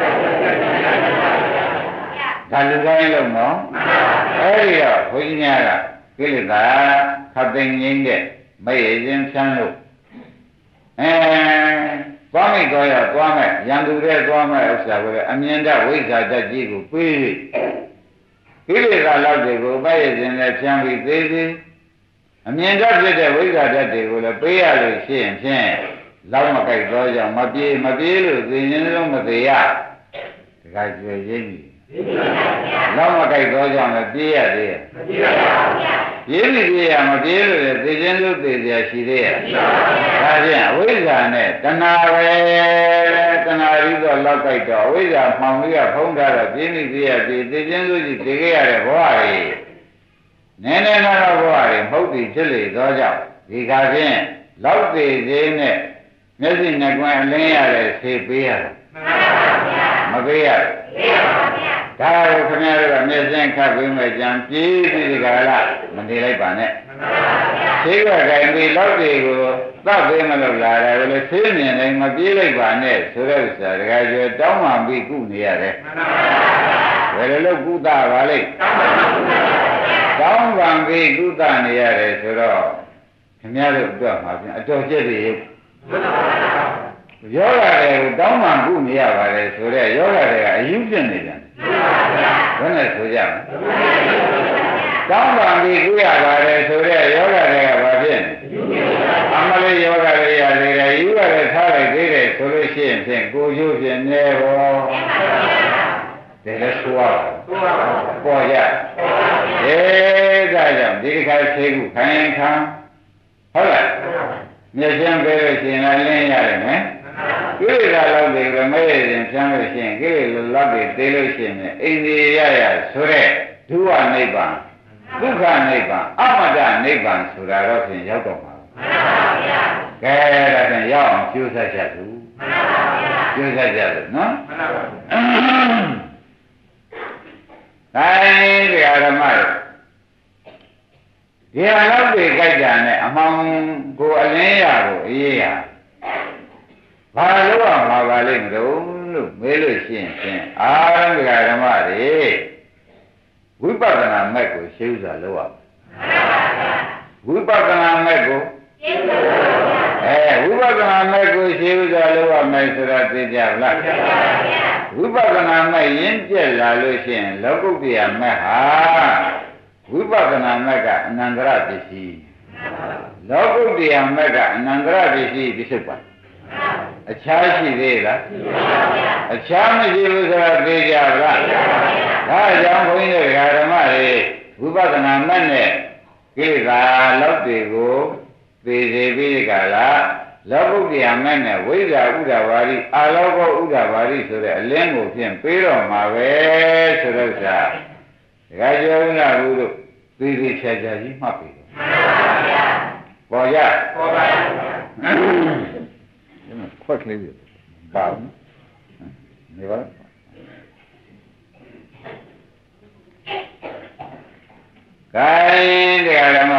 ဒါလူတိုင်းလုံးနော်အဲဒီတော့ဘုန်းကြီးများကကိလေသာခတ်သိမ်းငင်းတဲ့မဲ့ရခြင်းဖြန်းလို့အဲသွားမိသွားရသွားမဲ့ရန်သူတဲ့သွားမဲ့ဥစ္စာကိုလည်းအမြင်တဝိဇ္ဇာတတ်ကြီးကိုပေးကိလေသာလောက်တွေကိုမဲ့ရခြင်းနဲ့ဖြန်းပြီးသေးသေးအမြင်တတ်ဖြစ်တဲ့ဝိဇ္ဇာတတ်တွေကိုလည်းပေးရလို့ရှိရင်ဖြင့်လောက်မကြိုက်တော့ကြောင့်မပြေးမပြေးလို့သိရင်လုံးမသေးရတခါကျွေရင်းပြီလောက်မကြိုက်တော့ကြောင့်လည်းပြေးရသေးရဲ့မပြေးပါဘူးဗျာပြေးပြီပြေးရမပြေးလို့လည်းသိချင်းလို့သိကြရှိသေးရဲ့ဒါဖြင့်အဝိဇ္ဇာနဲ့တဏှာပဲတဏှာပြီးတော့လောက်ကြိုက်တော့အဝိဇ္ဇာမှောင်ပြီးဖုံးထားတော့ပြေးပြီပြေးရပြေးသိချင်းလို့ရှိသိခဲ့ရတဲ့ဘဝကြီးနည်းနည်းတော့ဘဝကြီးမဟုတ်သည်ဖြစ်လေတော့ကြောင့်ဒီခါဖြင့်လောက်သေးသေးနဲ့မျက်စိနဲ့ကွယ်အလင်းရတဲ့ဆေးပေးရတာမပေးရဘူးဒါကိုခင်ဗျားတို့ကမျက်စိခတ်ပြီးမှကြံပြေးပြီးဒီကလာမနေလိုက်ပါနဲ့ဆေးကခိုင်ပြီးလောက်တွေကိုသတ်ပေးမလို့လာတယ်လေဆေးမြင်တိုင်းမပြေးလိုက်ပါနဲ့ဆိုတဲ့ဥစ္စာတကယ်ကျော်တောင်းမှပြီးကုနေရတယ်ဘယ်လိုလုပ်ကုသပါလိမ့်တောင်းပန်ပြီးကုသနေရတယ်ဆိုတော့ခင်ဗျားတို့အတွက်မှာပြန်အတော်ကျက်တွေယောဂတွေကိုတောင်းပန်ကုနေရပါတယ်ဆိုတော့ယောဂတွေကအယူပြနေတယ်ဘယ်နဲ့ဆိုကြမလဲတောင်းပန်ပြီးကုရပါတယ်ဆိုတော့ယောဂတွေကဘာဖြစ်နေအမလေးယောဂတွေရတယ်ယူရတယ်ထားလိုက်သေးတယ်ဆိုလို့ရှိရင်ဖြင့်ကိုကျိုးဖြစ်နေဘောဒါလည်းဆိုရပေါ်ကြအဲဒါကြောင့်ဒီတစ်ခါဆေးကုခိုင်းခံဟုတ်လားမျက်စင်းပေးလို့ရှိရင်လည်းလင်းရတယ်မယ်ကိလေသာလောက်တွေကမဲ့ရင်ဖြန်းလို့ရှိရင်ကိလေသာလောက်တွေသိလို့ရှိရင်အိန္ဒိယရဆိုတဲ့ဒုဝနိဗ္ဗာန်ဒုက္ခနိဗ္ဗာန်အမတ္တနိဗ္ဗာန်ဆိုတာတော့ဖြင့်ရောက်တော့မှာမှန်ပါဗျာကဲဒါဖြင့်ရောက်အောင်ကျိုးဆက်ချက်သူမှန်ပါဗျာကျိုးဆက်ချက်သူနော်မှန်ပါဗျာတိုင်းတရားဓမ္မတွေဒီအလောက်တွေကြိုက်ကြနဲ့အမှောင်ကိုအလင်းရကိုအေးရဘာလို့အောင်မှာပါလိမ့်မလို့လို့မေးလို့ရှိရင်ဖြင့်အာရမဂဓမ္မတွေဝိပဿနာမဲ့ကိုရှင်းဥစွာလုပ်ရမယ်ဝိပဿနာမဲ့ကိုရှင်းဥစွာလုပ်ရမယ်အဲဝိပဿနာမဲ့ကိုရှင်းဥစွာလုပ်ရမယ်ဆိုတာသိကြဗလားဝိပဿနာမဲ့ရင်းပြက်လာလို့ရှိရင်လောကုတ္တရာမဲ့ဟာဝိပဿနာမဲ့ကအနန္တရပစ္စည်းလောကုတ္တရာမဲ့ကအနန္တရပစ္စည်းပြစ်ပါအခြားရှိသေးလားအခြားမရှိဘူးဆိုတော့သိကြပါလားဒါကြောင့်ဘုန်းကြီးတို့ဓမ္မတွေဝိပဿနာမဲ့နဲ့ကိလေသာလောက်တွေကိုသိစေပြီးကြလားလောကုတ္တရာမဲ့နဲ့ဝိဇ္ဇာဥဒ္ဒဝါရီအာလောကောဥဒ္ဒဝါရီဆိုတဲ့အလင်းကိုဖြင့်ပေးတော့မှာပဲဆိုတော့ဆရာဒကာကျော်ဦးနာဘူးတို့သိသိချာချာကြီးမှတ်ပြီမှန်ပါဗျာပေါ်ရပေါ်ပါခွက်ကလေးပြပါဦးနေပါခိုင်းတရားဓမ္မ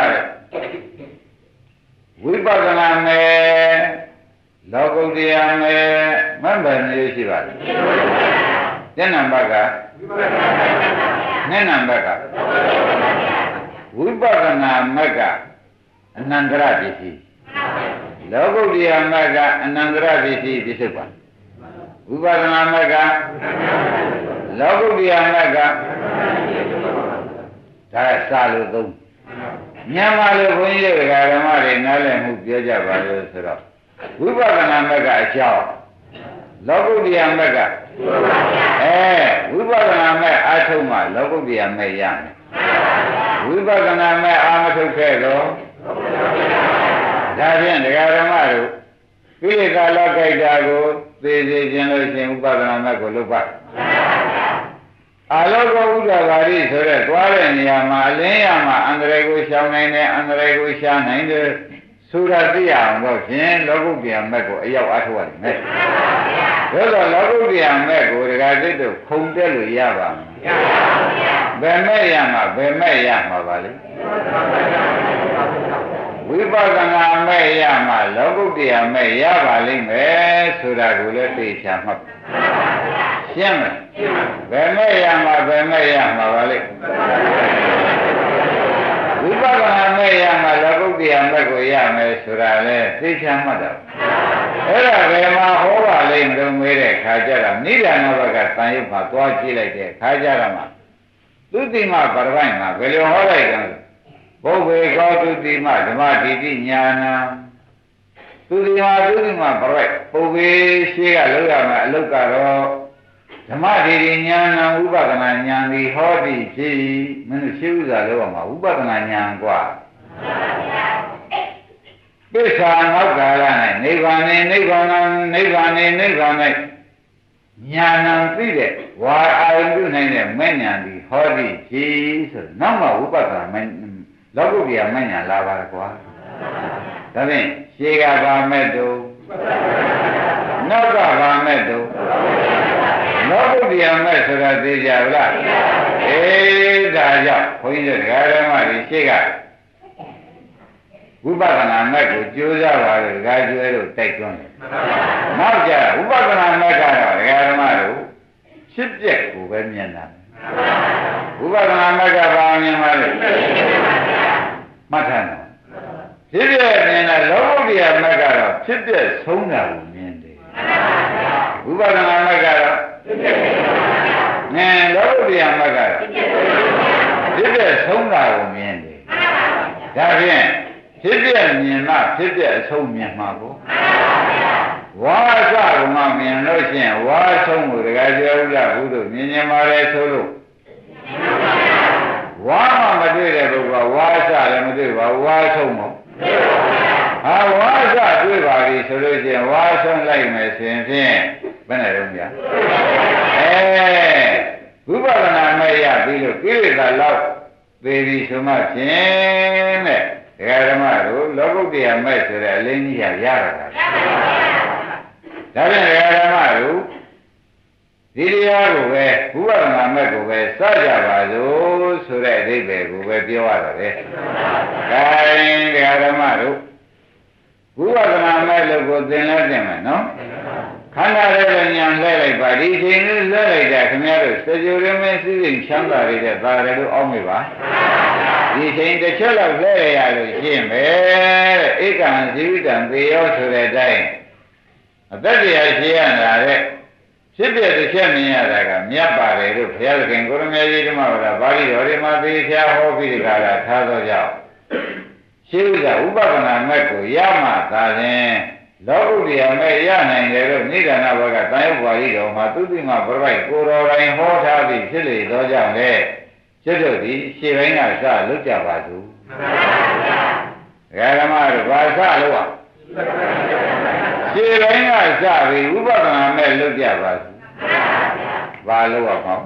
ဝိပဿနာမဲ့လောကုတ္တရာမဲ့မဘယ်နည်းရှိပါလဲဉာဏ်နံပါတ်ကဉာဏ်နံပါတ်ကဝိပဿနာမဲ့ကအနန္တရပစ္စည်းလောကုတ္တရာမက်ကအနန္တရပစ္စည်းပြစ္ဆုတ်ပါဝိပဿနာမက်ကလောကုတ္တရာမက်ကဒါစလို့သုံးမြန်မာလိုဘုန်းကြီးတွေကဓမ္မတွေနားလည်မှုပြောကြပါလို့ဆိုတော့ဝိပဿနာမက်ကအကြောင်းလောကုတ္တရာမက်ကအဲဝိပဿနာမက်အားထုတ်မှလောကုတ္တရာမက်ရမယ်ဝိပဿနာမက်အားမထုတ်ခဲ့တော့ဒါဖြင့်ဒကာဓမ္မတို့ကိလေသာလောကိတ္တာကိုသိစေခြင်းလို့ရှိရင်ဥပဒနာမက်ကိုလုပ်ပါအာလောကဥဒ္ဒဘာရိဆိုတဲ့သွားတဲ့နေရာမှာအလင်းရမှာအန္တရာယ်ကိုရှောင်နိုင်တယ်အန္တရာယ်ကိုရှားနိုင်တယ်ဆိုတာသိရအောင်တော့ဖြင့်လောကုတ္တရာမက်ကိုအရောက်အားထုတ်ရမယ်ဒါတော့လောကုတ္တရာမက်ကိုဒကာသစ်တို့ခုံတက်လို့ရပါမလားဘယ်မဲ့ရမှာဘယ်မဲ့ရမှာပါလဲဝိပဿနာမဲ့ရမှာလောကုတ္တရာမဲ့ရပါလိမ့်မယ်ဆိုတာကိုလည်းသိချာမှတ်ရှင်းမလားဘယ်မဲ့ရမှာဘယ်မဲ့ရမှာပါလိမ့်ဝိပဿနာမဲ့ရမှာလောကုတ္တရာမဲ့ကိုရမယ်ဆိုတာလည်းသိချာမှတ်တော့အဲ့ဒါဘယ်မှာဟောပါလိမ့်လို့မေးတဲ့ခါကျတော့နိဒာနဘကတန်ရုပ်မှာသွားကြည့်လိုက်တဲ့ခါကျတော့မှသုတိမပရပိုင်မှာဘယ်လိုဟောလိုက်ကြလဲဘုဗ္ဗေကောသုတိမဓမ္မတိတိညာနာသုတိမသုတိမပရိုက်ဘုဗ္ဗေရှိကလောက်ရမှာအလုတ်ကတော့ဓမ္မတိတိညာနာဥပဒနာညာသည်ဟောတိဖြစ်မင်းတို့ရှိဥစွာလောက်ရမှာဥပဒနာညာกว่าပစ္စာနောက်ကာလ၌နိဗ္ဗာန်နိဗ္ဗာန်နိဗ္ဗာန်နိဗ္ဗာန်၌ညာနာသိတဲ့ဝါအာရုံပြုနိုင်တဲ့မဲ့ညာသည်ဟောတိဖြစ်ဆိုနောက်မှဥပဒနာမဲ့လောကုတ္တရာမညာလာပါကွာဒါဖြင့်ရှေးကဘာမဲ့တုံနောက်ကဘာမဲ့တုံလောကုတ္တရာမဲ့ဆိုတာသိကြဗလားအေးဒါကြောင့်ဘုန်းကြီးတို့ဓမ္မတွေရှေးကဝိပဿနာမဲ့ကိုကြိုးစားပါလို့ဓမ္မကျွဲတို့တိုက်တွန်းတယ်နောက်ကြဝိပဿနာမဲ့ကတော့ဓမ္မတို့ဖြစ်ပျက်ကိုပဲမြင်တာဝိပဿနာမဲ့ကဘာမြင်ပါလဲမှတ်ထားတော့ဖြစ်ပြမြင်တဲ့လောကုတ္တရာမက်ကတော့ဖြစ်ပြဆုံးတာကိုမြင်တယ်ဝိပဿနာမက်ကတော့ငင်လောကုတ္တရာမက်ကတော့ဖြစ်ပြဆုံးတာကိုမြင်တယ်ဒါဖြင့်ဖြစ်ပြမြင်မှဖြစ်ပြအဆုံးမြင်မှာကိုဝါစကမှမြင်လို့ရှိရင်ဝါဆုံးကိုတကယ်ပြောကြဘူးလို့မြင်မြင်ပါလေဆိုလို့ဝါမှမတွေ့တဲ့ပုဂ္ဂိုလ်ကဝါစလည်းမတွေ့ပါဘူးဝါဆုံးမို့ဟာဝါစတွေ့ပါပြီဆိုလို့ရှိရင်ဝါဆုံးလိုက်မယ်ဆိုရင်ဖြင့်ဘယ်နဲ့တော့ဗျာအဲဝိပဿနာမဲ့ရပြီလို့ကိလေသာလောက်သေပြီဆိုမှဖြင့်တဲ့ဒကာဓမ္မတို့လောကုတ္တရာမဲ့ဆိုတဲ့အလင်းကြီးရရတာဒါဖြင့်ဒကာဓမ္မတို့ဒီတရားကိုပဲဘုရားနာမဲ့ကိုပဲစကြပါစို့ဆိုတဲ့အဓိပ္ပာယ်ကိုပဲပြောရတော့တယ်။ဒါရင်တရားဓမ္မတို့ဘုရားနာမဲ့လို့ကိုသင်လဲသင်မယ်နော်။ခန္ဓာရဲ့ဉာဏ်လဲလိုက်ပါဒီချိန်လေးလဲလိုက်တာခင်ဗျားတို့စကြဝဠာမင်းစိစိချမ်းသာရတဲ့ဒါရတို့အောက်မေပါ။ဒီချိန်တစ်ချက်လောက်လဲရရလို့ရှင်းပဲဧကံဇီဝတံသေရောဆိုတဲ့အတိုင်းအသက်တရားရှိရတာတဲ့ဖြစ်ပြတစ်ချက်မြင်ရတာကမြတ်ပါတယ်လို့ဘုရားသခင်ကိုရမေကြီးဓမ္မဝါဒပါဠိတော်တွေမှာသေချာဟောပြီးဒီကလာထားသောကြောင့်ရှိဥစ္စာဥပဒနာမဲ့ကိုရမှသာရင်လောကုတ္တရာမဲ့ရနိုင်တယ်လို့နိဒာနဘကတန်ရုပ်ပါဠိတော်မှာသုတိမပရိပိုက်ကိုတော်တိုင်းဟောထားပြီးဖြစ်လေသောကြောင့်လေကျွတ်တို့ဒီရှေ့ပိုင်းကစလွတ်ကြပါစို့ဓမ္မတို့ဘာစလို့อ่ะရှေ့ပိုင်းကစပြီးဥပဒနာမဲ့လွတ်ကြပါစို့ဘာလို့อ่ะကော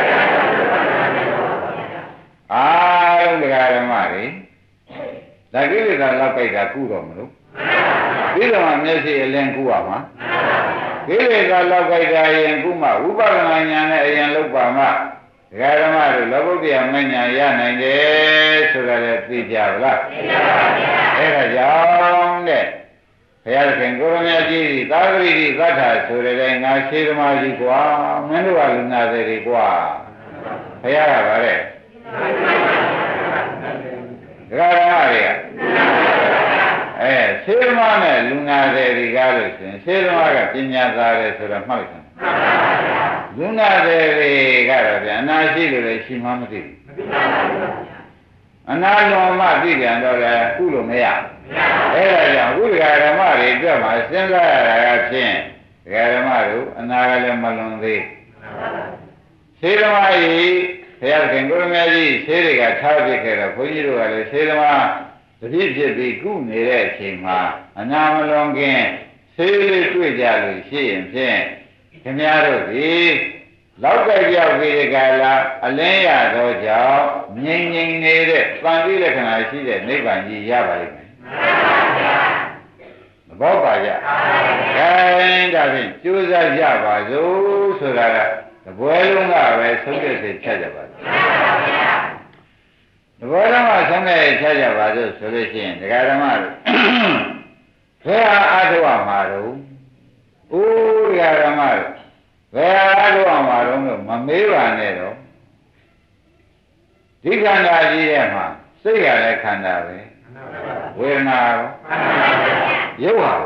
အားလုံးတရားဓမ္မတွေဒါကိလေသာလောက်ပိုက်တာကုတော့မလို့ပြီးတော့မျက်စိအလင်းကုရမှာကိလေသာလောက်ပိုက်တာရင်ကုမှဝိပဿနာဉာဏ်နဲ့အရင်လောက်ပါမှတရားဓမ္မတွေလောကုတ္တရာမဉာဏ်ရနိုင်တယ်ဆိုတာလည်းသိကြပါလားသိပါပါဗျာအဲ့ဒါကြောင့်တဲ့ဘုရားခင်ကိုရမကြီးသာဂရိတိသတ္ထာဆိုတဲ့တိုင်းငါရှိသမားကြီးကွာမင်းတို့ကလူနာတွေတွေကွာဘုရားကပါတဲ့ဒကာဓမ္မတွေကအဲအဲစေဓမ္မနဲ့လူနာတွေကားလို့ဆိုရင်စေဓမ္မကပညာသားတယ်ဆိုတော့မှတ်လိုက်လူနာတွေကတော့ဗျာအနာရှိလို့လည်းရှိမှမသိဘူးအနာလွန်မှသိကြတော့လေခုလိုမရအဲဒါကြောင့်ဥဒ္ဒဓမ္မတွေအတွက်မှာစဉ်းစားရတာကဖြင့်ဒကာဓမ္မတို့အနာကလည်းမလွန်သေးစေဓမ္မကြီးဘုရားခင်ကိုရမကြီးဆေးတွေကထားပြခဲ့တော့ဘုန်းကြီးတို့ကလည်းဆေးသမားတပြည့်ဖြစ်ပြီးကုနေတဲ့အချိန်မှာအနာမလွန်ခင်ဆေးလေးတွေ့ကြလို့ရှိရင်ဖြင့်ခင်ဗျားတို့ဒီလောက်ကကြောက်ပြီးကြလားအလင်းရသောကြောင့်ငြိမ်ငြိမ်နေတဲ့ပန်ပြီးလက္ခဏာရှိတဲ့နိဗ္ဗာန်ကြီးရပါလိမ့်မယ်သဘောပါကြခိုင်းဒါဖြင့်ကြိုးစားကြပါစို့ဆိုတာကတပွဲလုံးကပဲဆုံးဖြတ်စိတ်ဖြတ်ကြပါစို့တပွဲလုံးကဆုံးဖြတ်ဖြတ်ကြပါစို့ဆိုလို့ရှိရင်ဒကာဓမ္မတို့ဘယ်ဟာအထုအမှာတော့ဥဒကာဓမ္မတို့ဘယ်ဟာအထုအမှာတော့လို့မမေးပါနဲ့တော့ဒီခန္ဓာကြီးရဲ့မှာစိတ်ရတဲ့ခန္ဓာပဲဝေဒနာရောရုပ်ဟာ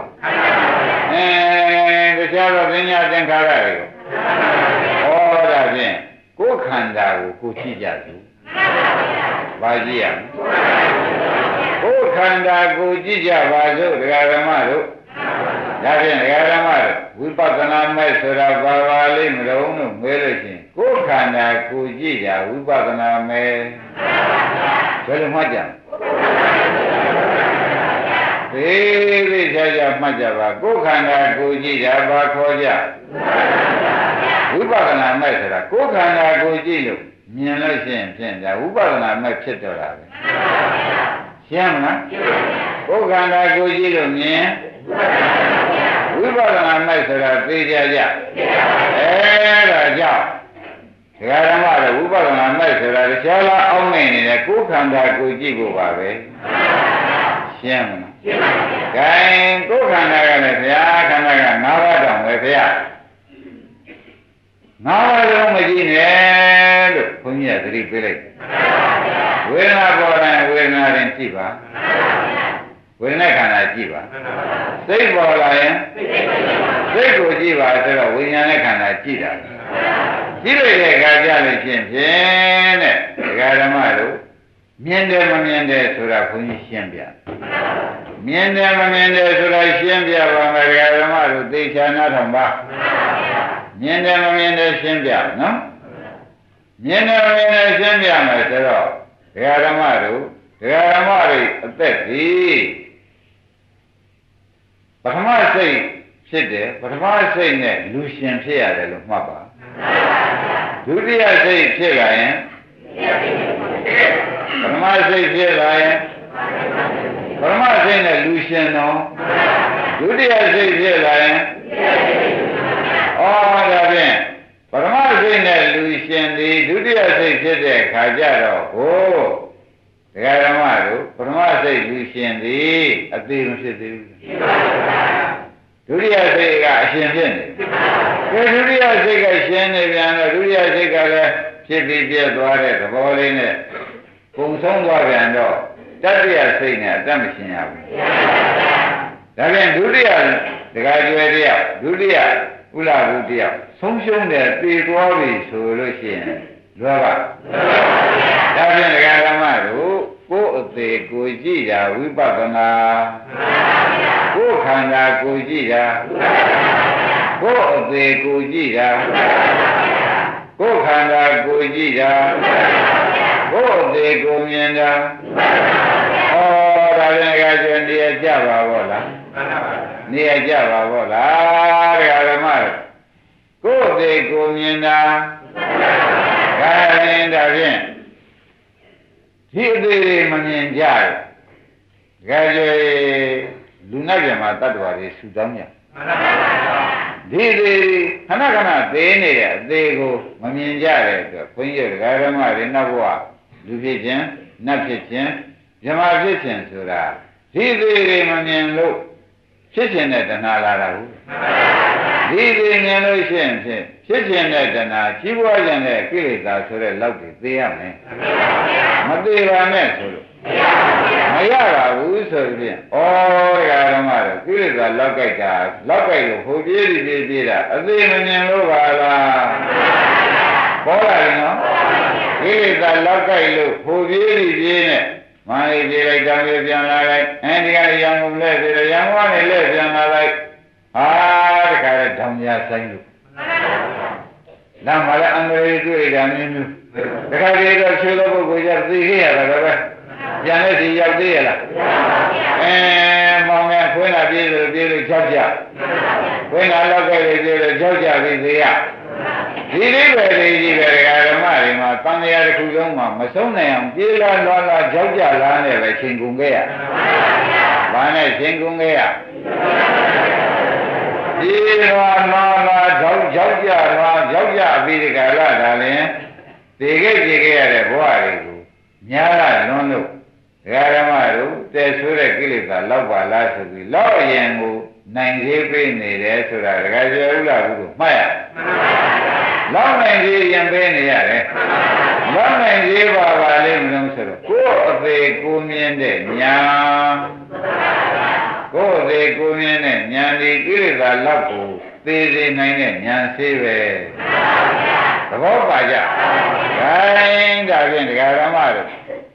အဲတခြားသောပညာသင်္ခါရတွေကိုဟောတာဖြင့်ကိုယ်ခန္ဓာကိုကိုကြည့်ကြစို့ဘာကြည့်ရမလဲကိုယ်ခန္ဓာကိုကြည့်ကြပါစို့ဒကာဓမ္မတို့ဒါဖြင့်ဒကာဓမ္မတို့ဝိပဿနာမဲ့ဆိုတာဘာပါလိမ့်မလို့လို့မေးလို့ရှိရင်ကိုယ်ခန္ဓာကိုကြည့်ကြဝိပဿနာမဲ့ဘယ်လိုမှတ်ကြသေသေးချာချာမှတ်ကြပါကိုယ်ခန္ဓာကိုကြည့်တာဘာခေါ်ကြဝိပဿနာမဲ့ဆိုတာကိုယ်ခန္ဓာကိုကြည့်လို့မြင်လို့ရှိရင်ဖြင့်ဒါဝိပဿနာမဲ့ဖြစ်တော့တာပဲရှင်းမလားကိုယ်ခန္ဓာကိုကြည့်လို့မြင်ဝိပဿနာမဲ့ဆိုတာသိကြကြအဲဒါကြောင့်ဒကာဓမ္မတို့ဝိပဿနာမဲ့ဆိုတာတခြားလားအောင်းနေနေတဲ့ကိုယ်ခန္ဓာကိုကြည့်ဖို့ပါပဲရှင်းမလားရှင်းပါပြီ။ဂိုင်းကိုယ်ခန္ဓာကလည်းဘုရားခန္ဓာက၅ပါးတောင်ပဲဘုရား၅ပါးလုံးမကြည့်နဲ့လို့ဘုန်းကြီးကသတိပေးလိုက်ဝေဒနာပေါ်တိုင်းဝေဒနာရင်ကြည့်ပါဝေဒနာခန္ဓာကြည့်ပါစိတ်ပေါ်လာရင်စိတ်ကိုကြည့်ပါဆိုတော့ဝိညာဉ်နဲ့ခန္ဓာကြည့်တာကြည့်လိုက်တဲ့အခါကျလို့ဖြင့်ဖြင့်တဲ့ဒကာဓမ္မတို့မြင်တယ်မမြင်တယ်ဆိုတာဘုန်းကြီးရှင်းပြမြင်တယ်မမြင်တယ်ဆိုတာရှင်းပြပါမယ်ဒကာဓမ္မတို့သိချာနာထောင်ပါမြင်တယ်မမြင်တယ်ရှင်းပြနော်မြင်တယ်မမြင်တယ်ရှင်းပြမယ်ဆိုတော့ဒကာဓမ္မတို့ဒကာဓမ္မတွေအသက်ဒီပထမစိတ်ဖြစ်တယ်ပထမစိတ်နဲ့လူရှင်ဖြစ်ရတယ်လို့မှတ်ပါဒုတိယစိတ်ဖြစ်လာရင်ပထမစိတ်ဖြစ်လာရင်ပထမစိတ်နဲ့လူရှင်တော်ဒုတိယစိတ်ဖြစ်လာရင်ဩဒါဖြင့်ပထမစိတ်နဲ့လူရှင်ဒီဒုတိယစိတ်ဖြစ်တဲ့ခါကျတော့ဟိုဒကာဓမ္မတို့ပထမစိတ်လူရှင်ဒီအသေးမဖြစ်သေးဘူးဒုတိယစိတ်ကအရှင်ဖြစ်နေတယ်ဒုတိယစိတ်ကရှင်နေပြန်တော့ဒုတိယစိတ်ကလည်းဖြစ်ပြီးပြည့်သွားတဲ့သဘောလေးနဲ့ပုံဆုံးသွားပြန်တော့တတိယစိတ်နဲ့အတတ်မရှင်ရဘူးဒါပြန်ဒုတိယဒကာကျွယ်တယောက်ဒုတိယဥလာဘူးတယောက်ဆုံးရှုံးတယ်ပြေသွားပြီဆိုလို့ရှိရင်လွယ်ပါဒါပြန်ဒကာဓမ္မတို့ကိုယ်အသေးကိုကြည့်တာဝိပဿနာကိုယ်ခန္ဓာကိုကြည့်တာကိုယ်အသေးကိုကြည့်တာကိုယ်ခန္ဓာကိုကြည့်တာကိုယ်အသေးကိုမြင်တာဩဒါလည်းကကျွန်းတရားကြပါဘောလားနေရကြပါဘောလားတရားဓမ္မကိုယ်အသေးကိုမြင်တာဒါရင်ဒါဖြင့်ဒီအသေးတွေမမြင်ကြဘူးဒါကြွယ်လူနာပြန်မှာတတ္တဝါတွေဆူတောင်းကြဒီသေးခဏခဏသေးနေတဲ့အသေးကိုမမြင်ကြတဲ့အတွက်ဘုန်းကြီးတို့ဓမ္မတွေနောက်ဘဝလူဖြစ်ခြင်းနတ်ဖြစ်ခြင်းမြမဖြစ်ခြင်းဆိုတာဒီသေးတွေမမြင်လို့ဖြစ်ခြင်းနဲ့တဏှာလာတာဟုတ်ဒီသိဉာဏ်လို့ရှိရင်ဖြင့်ဖြစ်ခြင်းတဲ့တဏှာကြီးပွားခြင်းတဲ့ကိလေသာဆိုတဲ့လောက်ကိုသိရမယ်မသိပါနဲ့ဆိုလို့မရပါဘူးဆိုရင်ဩတရားဓမ္မတို့ကိလေသာလောက်ကြိုက်တာလောက်ကြိုက်လို့ဟိုပြေးပြီးပြေးပြေးတာအသိမမြင်လို့ပါလားပေါ်လာတယ်နော်ကိလေသာလောက်ကြိုက်လို့ဟိုပြေးပြီးပြေးနဲ့မာရီပြေးလိုက်တောင်းပြေးပြန်လာလိုက်အဲဒီကရံကုန်လဲပြေးတယ်ရံကုန်ကနေလဲပြန်လာလိုက်ဟာတခါတော့ဓမ္မရဆိုင်လို့လမ်းမှာလည်းအန္တရာယ်တွေ့တာမျိုးမျိုးတခါတည်းတော့ချွေသောပုဂ္ဂိုလ်ကြသိခဲ့ရတာပဲပြန်လို့ဒီရောက်သေးရလားအဲမောင်ငယ်ခွင်းလာပြေးလို့ပြေးလို့ကြောက်ကြခွင်းလာလောက်ခဲ့လို့ပြေးလို့ကြောက်ကြပြီးသေးရဒီလေးပဲဒီကြီးပဲဓမ္မတွေမှာတန်တရားတစ်ခုလုံးမှာမဆုံးနိုင်အောင်ပြေးလာလွားလာကြောက်ကြလားနဲ့ပဲချိန်ကုန်ခဲ့ရဘာနဲ့ချိန်ကုန်ခဲ့ရဒီတော့နော်လားကြောက်ကြောက်ကြလားကြောက်ကြပြီးဒီကလာတာလင်ဒီကိတ်ကြည့်ခဲ့ရတဲ့ဘဝတွေကိုညားလာလွန်းလို့ဒကာဓမ္မတို့တဲဆိုးတဲ့ကိလေသာလောက်ပါလားဆိုပြီးလောက်ရင်ကိုနိုင်သေးပေးနေတယ်ဆိုတာဒကာကျေဥလာဘူးကိုမှတ်ရလောက်နိုင်သေးရင်ပေးနေရတယ်လောက်နိုင်သေးပါပါလိမ့်မလို့ဆိုတော့ကိုယ်အသေးကိုမြင်တဲ့ညာကိုယ်အသေးကိုမြင်တဲ့ညာဒီကိလေသာလောက်ကိုသေးသေးနိုင်တဲ့ညာသေးပဲသဘောပါကြခိုင်းဒါဖြင့်ဒကာဓမ္မတို့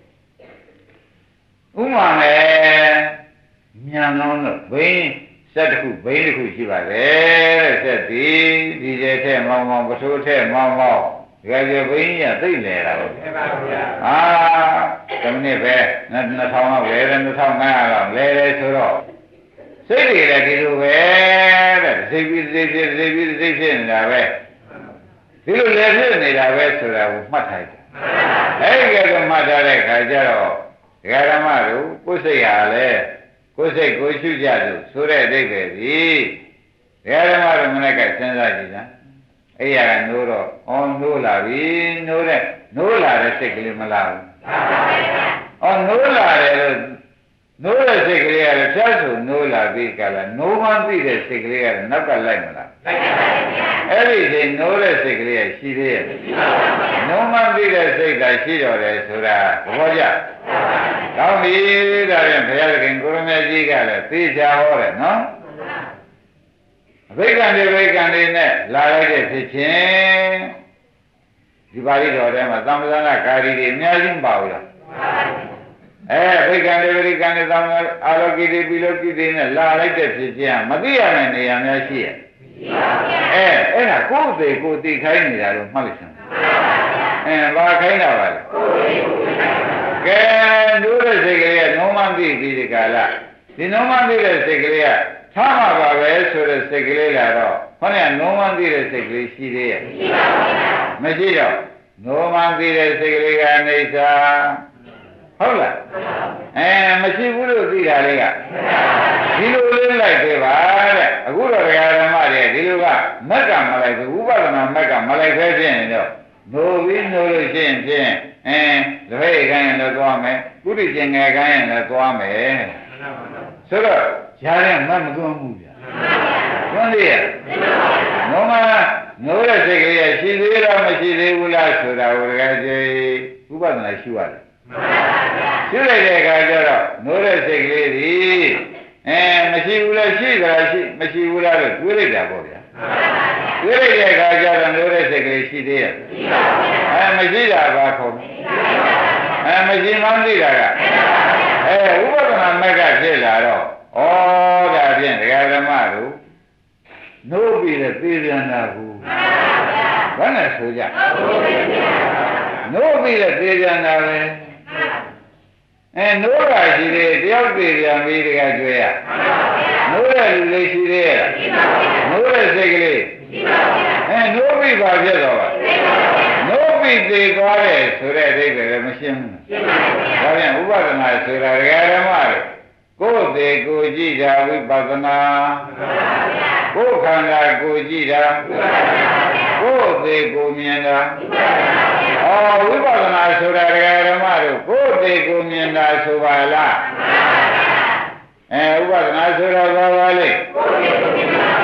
ဥမာနဲ့မြန်လုံးတော့ဘိန်းစက်တစ်ခုဘိန်းတစ်ခုရှိပါတယ်တဲ့စက်ဒီဒီကျဲထဲမောင်းမောင်းပထိုးထဲမောင်းမောင်းဒီကကျဘိန်းကြီးကသိမ့်လေတာဟုတ်ပါဘူးဗျာဟာဒီမိနစ်ပဲနှစ်ထောင်လောက်လဲတယ်နှစ်ထောင်ငါးရာလောက်လဲတယ်ဆိုတော့စိတ်တွေလည်းဒီလိုပဲတဲ့စိတ်ပြီးစိတ်ဖြစ်စိတ်ပြီးစိတ်ဖြစ်နေတာပဲဒီလိုလည်းဖြစ်နေတာပဲဆိုတာကိုမှတ်ထားတယ်အဲ့ဒီကတော့မှတ်ထားတဲ့ခါကျတော့ဒကာဓမ္မတို့ကိုယ်စိတ်ဟာလေကိုယ်စိတ်ကိုရှုကြလို့ဆိုတဲ့အဓိပ္ပာယ်ဒီဒကာဓမ္မတို့မနေ့ကစဉ်းစားကြည့်စမ်းအဲ့ရကနိုးတော့အော်နိုးလာပြီနိုးတဲ့နိုးလာတဲ့စိတ်ကလေးမလားဘူးအော်နိုးလာတယ်လို့နိုးတဲ့စိတ်ကလေးကလည်းဖြတ်ဆိုနိုးလာပြီကလားနိုးမှသိတဲ့စိတ်ကလေးကလည်းနောက်ကလိုက်မလားလိုက်ပါဘူးဗျာအဲ့ဒီစိတ်နိုးတဲ့စိတ်ကလေးကရှိသေးရဲ့ရှိပါဘူးနိုးမှသိတဲ့စိတ်ကရှိတော့တယ်ဆိုတာသဘောကျကောင်းပြီဒါဖြင့်ဘုရားသခင်ကိုရမေကြီးကလည်းသိချာဟောတယ်နော်အဘိက္ခံဒီဘိက္ခံဒီနဲ့လာလိုက်တဲ့ဖြစ်ချင်းဒီပါဠိတော်ထဲမှာသံဃာနာကာရီတွေအများကြီးပါဘူးလားအဲဘိက္ခံဒီဘိက္ခံဒီသံဃာအာလောကိတိပိလောကိတိနဲ့လာလိုက်တဲ့ဖြစ်ချင်းမသိရမယ့်နေရာများရှိရဲ့အဲအဲ့ဒါကိုယ်သေးကိုယ်သိခိုင်းနေတာလို့မှတ်လိုက်စမ်းအဲဘာခိုင်းတာပါလဲကဲတို့တဲ့စိတ်ကလေးကနှုံးမှသိပြီးဒီကလာဒီနှုံးမှသိတဲ့စိတ်ကလေးကထားမှာပါပဲဆိုတဲ့စိတ်ကလေးလာတော့ခေါင်းကနှုံးမှသိတဲ့စိတ်ကလေးရှိသေးရဲ့မရှိပါဘူးမရှိတော့နှုံးမှသိတဲ့စိတ်ကလေးကအနိစ္စဟုတ်လားအဲမရှိဘူးလို့သိတာလေးကဒီလိုလေးလိုက်သေးပါတဲ့အခုတော့ဓမ္မတွေဒီလိုကမက်ကမလိုက်ဘူးဥပဒနာမက်ကမလိုက်သေးဖြစ်ရင်တော့နိုးပြီးနိုးလို့ရှိရင်ဖြင့်အဲတပည့်ခိုင်းရင်လည်းသွားမယ်ကုဋိကျင်ငယ်ခိုင်းရင်လည်းသွားမယ်ဆိုတော့ရားတဲ့မတ်မသွန်းဘူးဗျာသွန်းသေးရဲ့နောမနိုးတဲ့စိတ်ကလေးရှိသေးလားမရှိသေးဘူးလားဆိုတာကိုတကယ်ကြည့်ဥပဒနာရှုရတယ်ရှုလိုက်တဲ့အခါကျတော့နိုးတဲ့စိတ်ကလေးဒီအဲမရှိဘူးလားရှိတာရှိမရှိဘူးလားလို့တွေးလိုက်တာပေါ့ဗျာတွေးလိုက်တဲ့အခါကျတော့နိုးတဲ့စိတ်ကလေးရှိသေးရဲ့အဲမရှိတာဘာခေါ်အဲမရှိမှန်းသိတာကအဲဥပဒနာမက်ကဖြစ်လာတော့ဩဒါဖြင့်ဒကာဓမ္မတို့နိုးပြီးတဲ့သေပြန်တာကိုဘာနဲ့ဆိုကြနိုးပြီးတဲ့သေပြန်တာပဲအဲနိုးတာရှိသေးတယောက်သေပြန်ပြီးတကကြွေးရနိုးတဲ့လူလေးရှိသေးရဲ့နိုးတဲ့စိတ်ကလေးအဲနိုးပြီးပါဖြစ်တော့ပါနိုးပြီးသေသွားတယ်ဆိုတဲ့အဓိပ္ပာယ်လည်းမရှင်းဘူးရှင်းပါဘူးဒါပြန်ဥပဒနာဆိုတာဒကာဓမ္မတို့ကိုယ်သေးကိုကြည့်တာဝိပဿနာကိုယ်ခန္ဓာကိုကြည့်တာကိုယ်သေးကိုမြင်တာဩဝိပဿနာဆိုတာဒကာဓမ္မတို့ကိုယ်သေးကိုမြင်တာဆိုပါလားအဲဥပဒနာဆိုတာဘာပါလဲအဲ